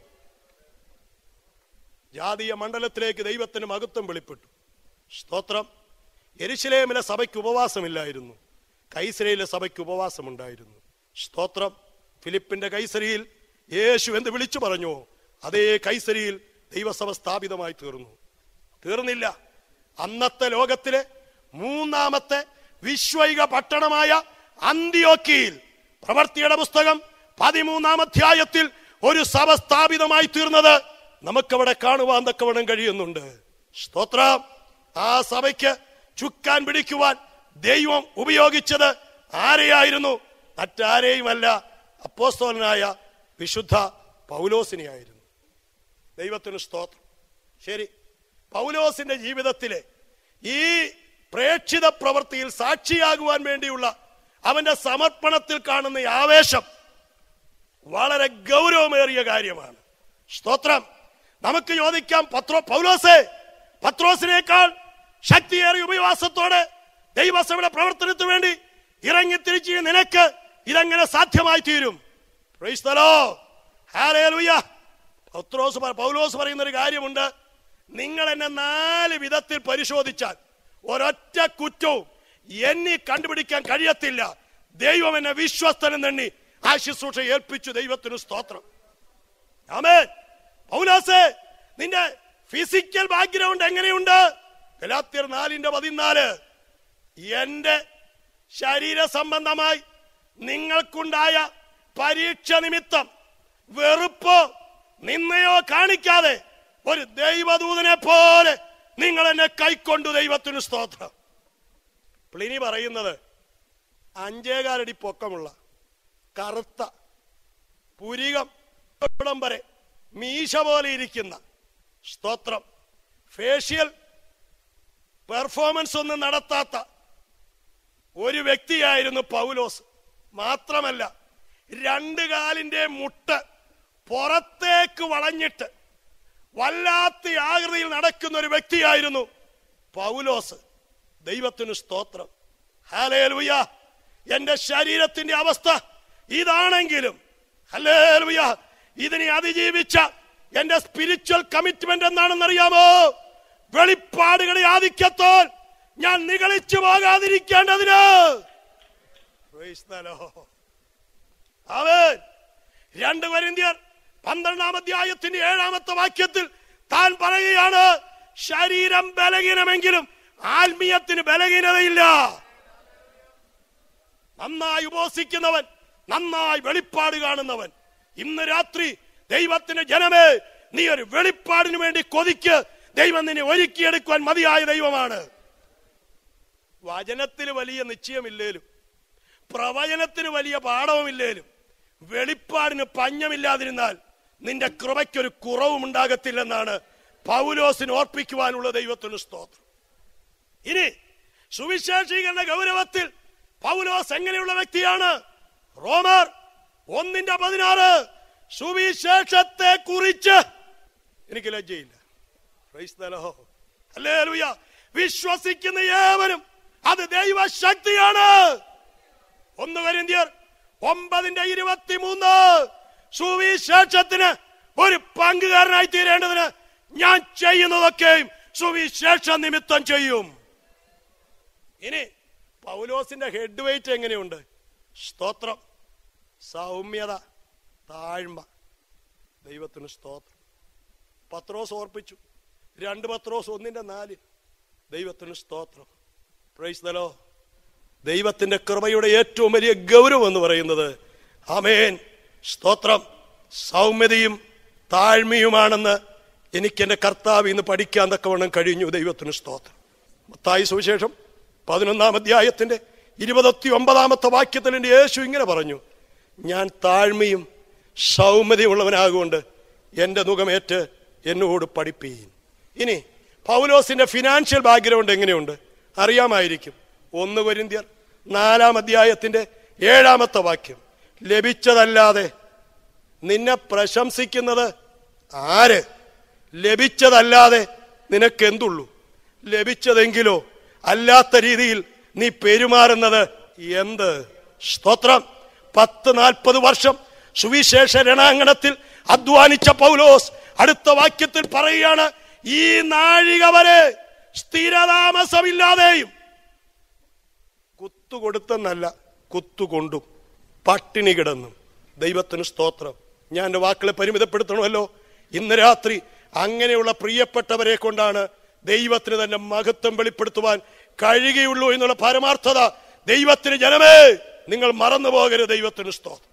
ജാതീയ മണ്ഡലത്തിലേക്ക് ദൈവത്തിന് മഹത്വം വെളിപ്പെട്ടു. സ്തോത്രം. യെരൂശലേമിലെ സഭയ്ക്ക് ഉപവാസമില്ലായിരുന്നു, കൈസരിയിലെ സഭയ്ക്ക് ഉപവാസമുണ്ടായിരുന്നു. സ്തോത്രം. ഫിലിപ്പിന്റെ കൈസരിയിൽ യേശു എന്ന് വിളിച്ചു പറഞ്ഞു, അതേ കൈസരിയിൽ ദൈവസഭ സ്ഥാപിതമായി തീർന്നു. തീർന്നില്ല. അന്നത്തെ ലോകത്തിലെ മൂന്നാമത്തെ വിശ്വൈക പട്ടണമായ അന്ത്യോക്യയിൽ പ്രവൃത്തിയുടെ പുസ്തകം പതിമൂന്നാം അധ്യായത്തിൽ ഒരു സഭ സ്ഥാപിതമായി തീർന്നത് നമുക്കവിടെ കാണുവാൻ തക്കവണ്ണം കഴിയുന്നുണ്ട്. സ്തോത്രം. ആ സഭയ്ക്ക് ചുക്കാൻ പിടിക്കുവാൻ ദൈവം ഉപയോഗിച്ചത് ആരെയായിരുന്നു? മറ്റാരെയുമല്ല, അപ്പോസ്തലനായ വിശുദ്ധ പൗലോസിനെയായിരുന്നു. ദൈവത്തിന് സ്തോത്രം. ശരി, പൗലോസിന്റെ ജീവിതത്തിലെ ഈ പ്രേക്ഷിത പ്രവൃത്തിയിൽ സാക്ഷിയാകുവാൻ വേണ്ടിയുള്ള അവന്റെ സമർപ്പണത്തിൽ കാണുന്ന ആവേശം വളരെ ഗൗരവമേറിയ കാര്യമാണ്. സ്തോത്രം. നമുക്ക് ചോദിക്കാം, പത്രോ പൗലോസേ പത്രോസിനേക്കാൾ ശക്തിയേറിയ ഉപവാസത്തോടെ ദൈവസഭയുടെ പ്രവർത്തനത്തിന് വേണ്ടി ഇറങ്ങിത്തിരിച്ച് നിനക്ക് ഇതെങ്ങനെ സാധ്യമായി തീരും? Praise the Lord. ഹല്ലേലൂയ. പത്രോസ് പൗലോസ് പറയുന്ന ഒരു കാര്യമുണ്ട്: നിങ്ങൾ എന്നെ നാല് വിധത്തിൽ പരിശോധിച്ചാൽ ഒരൊറ്റ കുറ്റവും എന്നെ കണ്ടുപിടിക്കാൻ കഴിയത്തില്ല. ദൈവം എന്നെ വിശ്വസ്തനെന്നെണ്ണി ആ ശുശ്രൂഷ ഏൽപ്പിച്ചു. ദൈവത്തിന് സ്തോത്രം. ആമേൻ. പൗലോസേ, നിന്റെ ഫിസിക്കൽ ബാക്ക്ഗ്രൗണ്ട് എങ്ങനെയുണ്ട്? ഗലാത്യർ നാലിന്റെ പതിനാല്: എന്റെ ശരീര സംബന്ധമായി നിങ്ങൾക്കുണ്ടായ പരീക്ഷ നിമിത്തം വെറുപ്പോ നിന്നയോ കാണിക്കാതെ ഒരു ദൈവദൂതനെ പോലെ നിങ്ങൾ എന്നെ കൈക്കൊണ്ടു. ദൈവത്തിന് സ്തോത്രം. പ്ലിനി പറയുന്നത് അഞ്ചേകാലടി പൊക്കമുള്ള കറുത്ത പുരികം വരെ മീശ പോലെ ഇരിക്കുന്ന, സ്തോത്രം, ഫേഷ്യൽ പെർഫോമൻസ് ഒന്നും നടത്താത്ത ഒരു വ്യക്തിയായിരുന്നു പൗലോസ്. മാത്രമല്ല, രണ്ട് കാലിന്റെ മുട്ട് പുറത്തേക്ക് വളഞ്ഞിട്ട് വല്ലാത്ത ആകൃതിയിൽ നടക്കുന്ന ഒരു വ്യക്തിയായിരുന്നു പൗലോസ്. ദൈവത്തിന് സ്തോത്രം. ഹല്ലേലൂയ. എന്റെ ശരീരത്തിന്റെ അവസ്ഥ ഇതാണെങ്കിലും ഹല്ലേലൂയ, ഇതിനെ അതിജീവിച്ച എന്റെ സ്പിരിച്വൽ കമ്മിറ്റ്മെന്റ് എന്താണെന്നറിയാമോ? വെളിപ്പാടുകളെ ആധിക്യത്തോൽ ഞാൻ നിഗളിച്ചു പോകാതിരിക്കേണ്ടതിന്. അവൻ രണ്ട് കൊരിന്ത്യർ പന്ത്രണ്ടാം അധ്യായത്തിന്റെ ഏഴാമത്തെ വാക്യത്തിൽ താൻ പറയുകയാണ്, ശരീരം ബലഹീനമെങ്കിലും ആത്മീയത്തിന് ബലഹീനതയില്ല. നന്നായി ഉപവസിക്കുന്നവൻ, നന്നായി വെളിപ്പാട് കാണുന്നവൻ ഇന്ന് രാത്രി ദൈവത്തിന്റെ ജനമേ, നീ ഒരു വെളിപ്പാടിന് വേണ്ടി കൊതിക്ക്. ദൈവം നിന്നെ ഒരുക്കിയെടുക്കുവാൻ മതിയായ ദൈവമാണ്. വചനത്തിന് വലിയ നിശ്ചയമില്ലേലും, പ്രവചനത്തിന് വലിയ പാഠവുമില്ലേലും, വെളിപ്പാടിന് പഞ്ഞമില്ലാതിരുന്നാൽ നിന്റെ കൃപയ്ക്കൊരു കുറവും ഉണ്ടാകത്തില്ലെന്നാണ് പൗലോസിന് ഓർപ്പിക്കുവാനുള്ള ദൈവത്തിന് സ്തോത്രം. ഇനി സുവിശേഷീകരണ ഗൗരവത്തിൽ പൗലോസ് എങ്ങനെയുള്ള വ്യക്തിയാണ്? റോമർ ഒന്നിന്റെ പതിനാറ്, സുവിശേഷത്തെ കുറിച്ച് എനിക്ക് ലജ്ജയില്ല. ഹല്ലേലൂയ. വിശ്വസിക്കുന്ന ഏവനും അത് ദൈവശക്തിയാണ്. ഒന്ന് കൊരിന്ത്യർ ഒമ്പതിന്റെ ഇരുപത്തിമൂന്ന്, സുവിശേഷത്തിന് ഒരു പങ്കുകാരനായി തീരേണ്ടതിന് ഞാൻ ചെയ്യുന്നതൊക്കെയും സുവിശേഷ നിമിത്തം ചെയ്യും. ഇനി പൗലോസിന്റെ ഹെഡ് വെയിറ്റ് എങ്ങനെയുണ്ട്? സ്തോത്രം, സൗമ്യത, താഴ്മ. ദൈവത്തിന് സ്തോത്രം. പത്രോസ് ഓർപ്പിച്ചു, രണ്ട് പത്രോസ് ഒന്നിന്റെ നാല്. ദൈവത്തിന് സ്തോത്രം. Praise the Lord. ദൈവത്തിന്റെ കൃപയുടെ ഏറ്റവും വലിയ ഗൗരവം എന്ന് പറയുന്നത്, ആമേൻ, സ്തോത്രം, സൗമ്യതയും താഴ്മയുമാണെന്ന് എനിക്ക് എന്റെ കർത്താവ് ഇന്ന് പഠിക്കാൻ തക്കവണ്ണം കഴിഞ്ഞു. ദൈവത്തിന് സ്തോത്രം. മത്തായി സുവിശേഷം പതിനൊന്നാം അധ്യായത്തിന്റെ ഇരുപത്തി ഒമ്പതാമത്തെ വാക്യത്തിൽ എൻ്റെ യേശു ഇങ്ങനെ പറഞ്ഞു, ഞാൻ താഴ്മയും സൗമ്യതയും ഉള്ളവനാകൊണ്ട് എൻ്റെ മുഖമേറ്റ് എന്നോട് പഠിപ്പീൻ. ഇനി പൗലോസിന്റെ ഫിനാൻഷ്യൽ ബാക്ക്ഗ്രൗണ്ട് എങ്ങനെയുണ്ട് അറിയാമായിരിക്കും. ഒന്ന് കൊരിന്ത്യർ നാലാം അധ്യായത്തിന്റെ ഏഴാമത്തെ വാക്യം, ലഭിച്ചതല്ലാതെ നിന്നെ പ്രശംസിക്കുന്നത് ആര്? ലഭിച്ചതല്ലാതെ നിനക്കെന്തുള്ളൂ? ലഭിച്ചതെങ്കിലോ അല്ലാത്ത രീതിയിൽ നീ പെരുമാറുന്നത് എന്ത്? സ്തോത്രം. പത്ത് നാൽപ്പത് വർഷം സുവിശേഷ രണാങ്കണത്തിൽ അധ്വാനിച്ച പൗലോസ് അടുത്ത വാക്യത്തിൽ പറയുകയാണ്, ഈ നാഴിക വരെ സ്ഥിരതാമസമില്ലാതെയും, കുത്തുകൊടുത്തെന്നല്ല കുത്തുകൊണ്ടും പട്ടിണി കിടന്നും. ദൈവത്തിന് സ്തോത്രം. ഞാൻ എൻ്റെ വാക്കുകളെ പരിമിതപ്പെടുത്തണമല്ലോ. ഇന്ന് രാത്രി അങ്ങനെയുള്ള പ്രിയപ്പെട്ടവരെ കൊണ്ടാണ് ദൈവത്തിന് തന്നെ മഹത്വം വെളിപ്പെടുത്തുവാൻ കഴിയുകയുള്ളൂ എന്നുള്ള പരമാർത്ഥത ദൈവത്തിന് ജനമേ നിങ്ങൾ മറന്നു പോകരുത്. ദൈവത്തിന് സ്തോത്രം.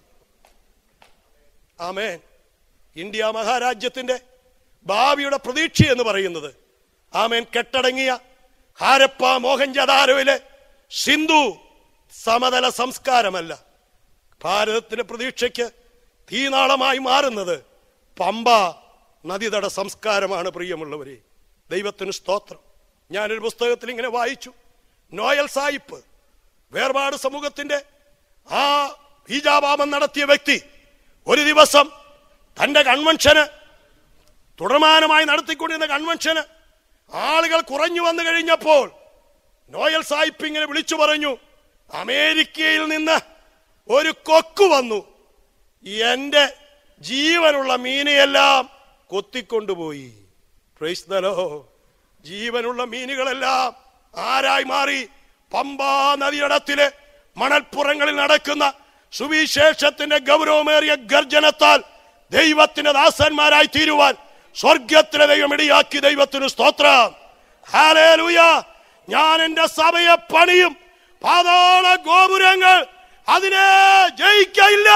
ആമേൻ. ഇന്ത്യ മഹാരാജ്യത്തിന്റെ ഭാവിയുടെ പ്രതീക്ഷ എന്ന് പറയുന്നത്, ആമേൻ, കെട്ടടങ്ങിയ ഹാരപ്പ മോഹൻജദാരോയിലെ സിന്ധു സമതല സംസ്കാരമല്ല. ഭാരതത്തിന്റെ പ്രതീക്ഷയ്ക്ക് തീനാളമായി മാറുന്നത് പമ്പ നദീതട സംസ്കാരമാണ്. പ്രിയമുള്ളവരെ, ദൈവത്തിന് സ്തോത്രം. ഞാനൊരു പുസ്തകത്തിൽ ഇങ്ങനെ വായിച്ചു, നോയൽ സായിപ്പ് വേർപാട് സമൂഹത്തിന്റെ ആ ബീജാപാപം നടത്തിയ വ്യക്തി ഒരു ദിവസം തന്റെ കൺവെൻഷന്, തുടർമാനമായി നടത്തിക്കൊണ്ടിരുന്ന കൺവെൻഷന് ആളുകൾ കുറഞ്ഞു വന്നു കഴിഞ്ഞപ്പോൾ നോയൽ സായിപ്പ് ഇങ്ങനെ വിളിച്ചു പറഞ്ഞു, അമേരിക്കയിൽ നിന്ന് ഒരു കൊക്ക് വന്നു, എന്റെ ജീവനുള്ള മീനെയെല്ലാം കൊത്തിക്കൊണ്ടുപോയി. Praise the Lord. ജീവനുള്ള മീനുകളെല്ലാം ആരായി മാറി? പമ്പാ നദിയടത്തിലെ മണൽപ്പുറങ്ങളിൽ നടക്കുന്ന സുവിശേഷത്തിന്റെ ഗൗരവമേറിയ ഗർജനത്താൽ ദൈവത്തിന്റെ ദാസന്മാരായി തീരുവാൻ സ്വർഗത്തിലെ ദൈവം ഇടയാക്കി. ദൈവത്തിന് സ്തോത്രം. ഹല്ലേലൂയ. ഞാൻ എന്റെ സഭയെ പണിയും, പാതാള ഗോപുരങ്ങൾ അതിനെ ജയിക്കയില്ല.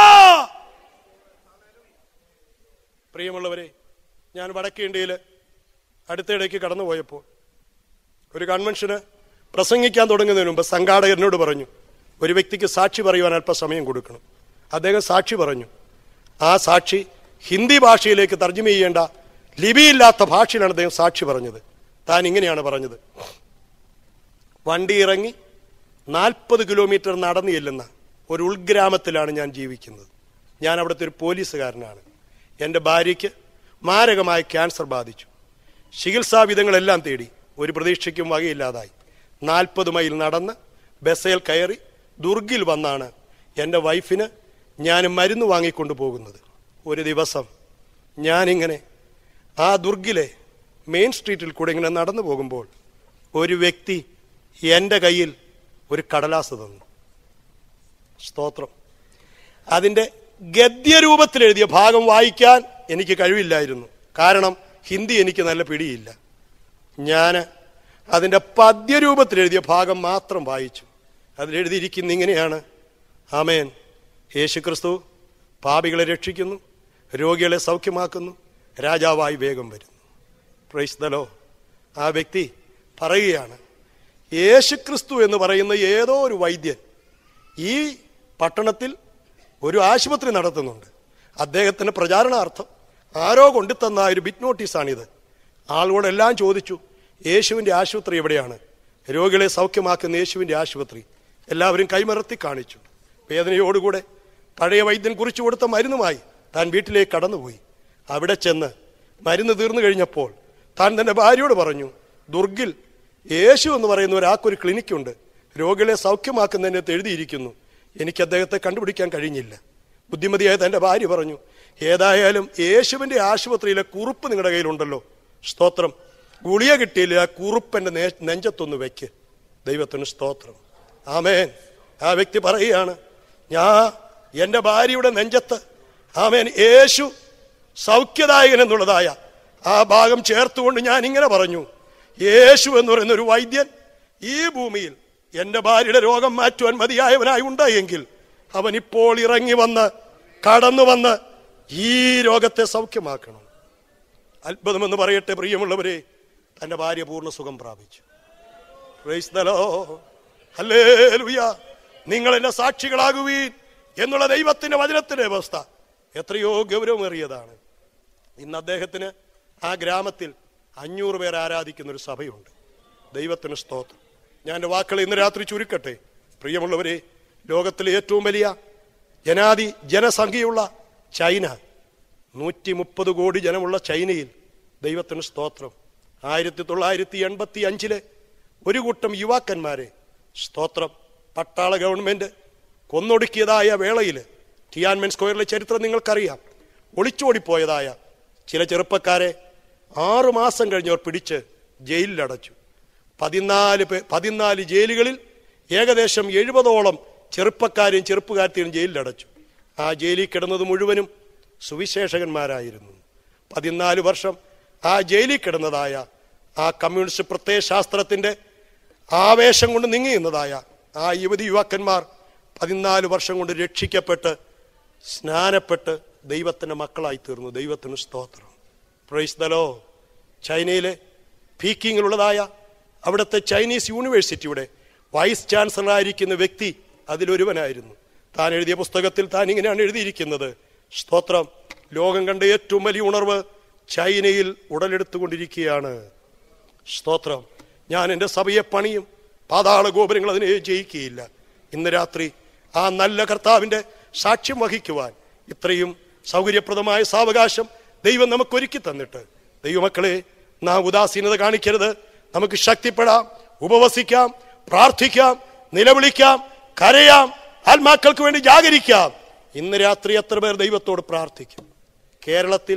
പ്രിയമുള്ളവരെ, ഞാൻ വടക്കേ ഇന്ത്യയിൽ അടുത്തിടയ്ക്ക് കടന്നുപോയപ്പോൾ ഒരു കൺവെൻഷന് പ്രസംഗിക്കാൻ തുടങ്ങുന്നതിന് മുമ്പ് സംഘാടകരനോട് പറഞ്ഞു, ഒരു വ്യക്തിക്ക് സാക്ഷി പറയുവാൻ അല്പസമയം കൊടുക്കണം. അദ്ദേഹം സാക്ഷി പറഞ്ഞു. ആ സാക്ഷി ഹിന്ദി ഭാഷയിലേക്ക് തർജ്ജമ ചെയ്യേണ്ട ലിപിയില്ലാത്ത ഭാഷയിലാണ് അദ്ദേഹം സാക്ഷി പറഞ്ഞത്. താൻ ഇങ്ങനെയാണ് പറഞ്ഞത്, വണ്ടി ഇറങ്ങി നാൽപ്പത് കിലോമീറ്റർ നടന്നു ചെല്ലുന്ന ഒരു ഉൾഗ്രാമത്തിലാണ് ഞാൻ ജീവിക്കുന്നത്. ഞാൻ അവിടുത്തെ ഒരു പോലീസുകാരനാണ്. എൻ്റെ ഭാര്യയ്ക്ക് മാരകമായ ക്യാൻസർ ബാധിച്ചു. ചികിത്സാവിധങ്ങളെല്ലാം തേടി ഒരു പ്രതീക്ഷയ്ക്കും വകയില്ലാതായി. നാൽപ്പത് മൈൽ നടന്ന് ബസ്സിൽ കയറി ദുർഗിൽ വന്നാണ് എൻ്റെ വൈഫിന് ഞാൻ മരുന്ന് വാങ്ങിക്കൊണ്ടു പോകുന്നത്. ഒരു ദിവസം ഞാനിങ്ങനെ ആ ദുർഗിലെ മെയിൻ സ്ട്രീറ്റിൽ കൂടെ ഇങ്ങനെ നടന്നു പോകുമ്പോൾ ഒരു വ്യക്തി എൻ്റെ കയ്യിൽ ഒരു കടലാസ് തന്നു. സ്തോത്രം. അതിൻ്റെ ഗദ്യരൂപത്തിൽ എഴുതിയ ഭാഗം വായിക്കാൻ എനിക്ക് കഴിവില്ലായിരുന്നു. കാരണം ഹിന്ദി എനിക്ക് നല്ല പിടിയില്ല. ഞാൻ അതിൻ്റെ പദ്യരൂപത്തിൽ എഴുതിയ ഭാഗം മാത്രം വായിച്ചു. അതിലെഴുതിയിരിക്കുന്ന ഇങ്ങനെയാണ്, ആമേൻ, യേശുക്രിസ്തു പാപികളെ രക്ഷിക്കുന്നു, രോഗികളെ സൗഖ്യമാക്കുന്നു, രാജാവായി വേഗം വരുന്നു. Praise the Lord. ആ വ്യക്തി പറയുകയാണ്, യേശുക്രിസ്തു എന്ന് പറയുന്ന ഏതോ ഒരു വൈദ്യൻ ഈ പട്ടണത്തിൽ ഒരു ആശുപത്രി നടത്തുന്നുണ്ട്. അദ്ദേഹത്തിൻ്റെ പ്രചാരണാർത്ഥം ആരോ കൊണ്ടുതന്ന ഒരു ബിറ്റ് നോട്ടീസാണിത്. ആളുകളെല്ലാം ചോദിച്ചു, യേശുവിൻ്റെ ആശുപത്രി എവിടെയാണ്? രോഗികളെ സൗഖ്യമാക്കുന്ന യേശുവിൻ്റെ ആശുപത്രി. എല്ലാവരും കൈമറത്തി കാണിച്ചു. വേദനയോടുകൂടെ പഴയ വൈദ്യൻ കുറിച്ചു കൊടുത്ത മരുന്നുമായി താൻ വീട്ടിലേക്ക് കടന്നുപോയി. അവിടെ ചെന്ന് മരുന്ന് തീർന്നു കഴിഞ്ഞപ്പോൾ താൻ തൻ്റെ ഭാര്യയോട് പറഞ്ഞു, ദുർഗിൽ യേശു എന്ന് പറയുന്ന ഒരാൾക്കൊരു ക്ലിനിക്കുണ്ട്, രോഗികളെ സൗഖ്യമാക്കുന്നതിനകത്ത് എഴുതിയിരിക്കുന്നു. എനിക്ക് അദ്ദേഹത്തെ കണ്ടുപിടിക്കാൻ കഴിഞ്ഞില്ല. ബുദ്ധിമതിയായ തൻ്റെ ഭാര്യ പറഞ്ഞു, ഏതായാലും യേശുവിൻ്റെ ആശുപത്രിയിലെ കുറിപ്പ് നിങ്ങളുടെ കയ്യിലുണ്ടല്ലോ, സ്തോത്രം, ഗുളിക കിട്ടിയില്ല, ആ കുറിപ്പെൻ്റെ നേ നെഞ്ചത്തൊന്ന് വയ്ക്ക്. ദൈവത്തിന് സ്തോത്രം. ആമേൻ. ആ വ്യക്തി പറയുകയാണ്, ഞാൻ എൻ്റെ ഭാര്യയുടെ നെഞ്ചത്ത് ആമേൻ യേശു സൗഖ്യദായകൻ എന്നുള്ളതായ ആ ഭാഗം ചേർത്തുകൊണ്ട് ഞാൻ ഇങ്ങനെ പറഞ്ഞു, യേശു എന്ന് പറയുന്ന ഒരു വൈദ്യൻ ഈ ഭൂമിയിൽ എൻ്റെ ഭാര്യയുടെ രോഗം മാറ്റുവാൻ മതിയായവനായി ഉണ്ടായെങ്കിൽ അവൻ ഇപ്പോൾ ഇറങ്ങി വന്ന് കടന്നു വന്ന് ഈ രോഗത്തെ സൗഖ്യമാക്കണം. അത്ഭുതമെന്ന് പറയട്ടെ പ്രിയമുള്ളവരെ, തൻ്റെ ഭാര്യ പൂർണ്ണ സുഖം പ്രാപിച്ചു. Praise the Lord. ഹല്ലേലൂയ. നിങ്ങൾ എന്നെ സാക്ഷികളാകുവീൻ എന്നുള്ള ദൈവത്തിന്റെ വചനത്തിന്റെ അവസ്ഥ എത്രയോ ഗൗരവമേറിയതാണ്. ഇന്ന് അദ്ദേഹത്തിന് ആ ഗ്രാമത്തിൽ അഞ്ഞൂറ് പേർ ആരാധിക്കുന്ന ഒരു സഭയുണ്ട്. ദൈവത്തിന് സ്തോത്രം. ഞാൻ എൻ്റെ വാക്കുകൾ ഇന്ന് രാത്രി ചുരുക്കട്ടെ. പ്രിയമുള്ളവരെ, ലോകത്തിലെ ഏറ്റവും വലിയ ജനാധി ജനസംഖ്യയുള്ള ചൈന, നൂറ്റി മുപ്പത് കോടി ജനമുള്ള ചൈനയിൽ ദൈവത്തിന് സ്തോത്രം, ആയിരത്തി തൊള്ളായിരത്തി എൺപത്തി അഞ്ചിലെ ഒരു കൂട്ടം യുവാക്കന്മാരെ സ്തോത്രം പട്ടാള ഗവൺമെന്റ് കൊന്നൊടുക്കിയതായ വേളയിൽ ടിയാൻമെൻ സ്ക്വയറിലെ ചരിത്രം നിങ്ങൾക്കറിയാം. ഒളിച്ചോടിപ്പോയതായ ചില ചെറുപ്പക്കാരെ ആറു മാസം കഴിഞ്ഞവർ പിടിച്ച് ജയിലിലടച്ചു. പതിനാല് പേ പതിനാല് ജയിലുകളിൽ ഏകദേശം എഴുപതോളം ചെറുപ്പക്കാരെയും ചെറുപ്പക്കാരത്തെയും ജയിലിലടച്ചു. ആ ജയിലിൽ കിടന്നത് മുഴുവനും സുവിശേഷകന്മാരായിരുന്നു. പതിനാല് വർഷം ആ ജയിലിൽ കിടന്നതായ ആ കമ്മ്യൂണിസ്റ്റ് പ്രത്യയശാസ്ത്രത്തിൻ്റെ ആവേശം കൊണ്ട് നീങ്ങിയുന്നതായ ആ യുവതി യുവാക്കന്മാർ പതിനാല് വർഷം കൊണ്ട് രക്ഷിക്കപ്പെട്ട് സ്നാനപ്പെട്ട് ദൈവത്തിൻ്റെ മക്കളായി തീർന്നു. ദൈവത്തിന് സ്തോത്രം. Praise the Lord. ചൈനയിലെ പീക്കിങ്ങിലുള്ളതായ അവിടുത്തെ ചൈനീസ് യൂണിവേഴ്സിറ്റിയുടെ വൈസ് ചാൻസലറായിരിക്കുന്ന വ്യക്തി അതിലൊരുവനായിരുന്നു. താൻ എഴുതിയ പുസ്തകത്തിൽ താൻ ഇങ്ങനെയാണ് എഴുതിയിരിക്കുന്നത്, സ്തോത്രം, ലോകം കണ്ട ഏറ്റവും വലിയ ഉണർവ് ചൈനയിൽ ഉടലെടുത്തുകൊണ്ടിരിക്കുകയാണ്. സ്തോത്രം. ഞാൻ എൻ്റെ സഭയെ പണിയും, പാതാള ഗോപുരങ്ങൾ അതിനെ ജയിക്കുകയില്ല. ഇന്ന് രാത്രി ആ നല്ല കർത്താവിൻ്റെ സാക്ഷ്യം വഹിക്കുവാൻ ഇത്രയും സൗകര്യപ്രദമായ സാവകാശം ദൈവം നമുക്കൊരുക്കി തന്നിട്ട്, ദൈവമക്കളെ, നാം ഉദാസീനത കാണിക്കരുത്. നമുക്ക് ശക്തിപ്പെടാം, ഉപവസിക്കാം, പ്രാർത്ഥിക്കാം, നിലവിളിക്കാം, കരയാം, ആത്മാക്കൾക്ക് വേണ്ടി ജാഗരിക്കാം. ഇന്ന് രാത്രി എത്ര പേർ ദൈവത്തോട് പ്രാർത്ഥിക്കും? കേരളത്തിൽ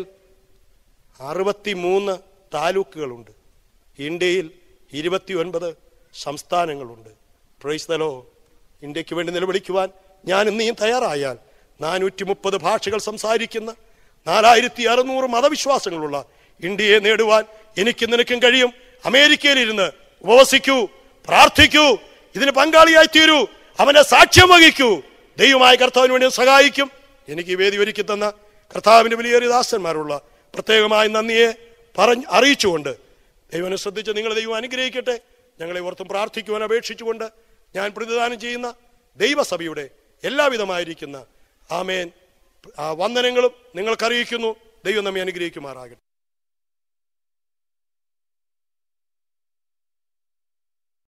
അറുപത്തി മൂന്ന് താലൂക്കുകളുണ്ട്. ഇന്ത്യയിൽ ഇരുപത്തി ഒൻപത് സംസ്ഥാനങ്ങളുണ്ട്. Price the Lord. ഇന്ത്യക്ക് വേണ്ടി നിലവിളിക്കുവാൻ ഞാൻ ഇന്ന് തയ്യാറായാൽ നാനൂറ്റി മുപ്പത് ഭാഷകൾ സംസാരിക്കുന്ന നാലായിരത്തി അറുന്നൂറ് മതവിശ്വാസങ്ങളുള്ള ഇന്ത്യയെ നേടുവാൻ എനിക്ക് നിനക്കും കഴിയും. അമേരിക്കയിലിരുന്ന് ഉപവസിക്കൂ, പ്രാർത്ഥിക്കൂ, ഇതിന് പങ്കാളിയായി തീരൂ, അവനെ സാക്ഷ്യം വഹിക്കൂ. ദൈവമായ കർത്താവിന് വേണ്ടി സഹായിക്കും. എനിക്ക് ഈ വേദി ഒരുക്കി തന്ന കർത്താവിന്റെ വലിയൊരു ദാസന്മാരുള്ള പ്രത്യേകമായി നന്ദിയെ പറഞ്ഞ് അറിയിച്ചുകൊണ്ട് ദൈവനെ ശ്രദ്ധിച്ച് നിങ്ങളെ ദൈവം അനുഗ്രഹിക്കട്ടെ. ഞങ്ങളെ ഓർത്തും പ്രാർത്ഥിക്കുവാൻ അപേക്ഷിച്ചുകൊണ്ട് ഞാൻ പ്രതിദാനം ചെയ്യുന്ന ദൈവസഭയുടെ എല്ലാവിധമായിരിക്കുന്ന ആമേൻ ആ വന്ദനങ്ങളും നിങ്ങൾക്കറിയിക്കുന്നു. ദൈവം നമ്മെ അനുഗ്രഹിക്കുമാറാകട്ടെ.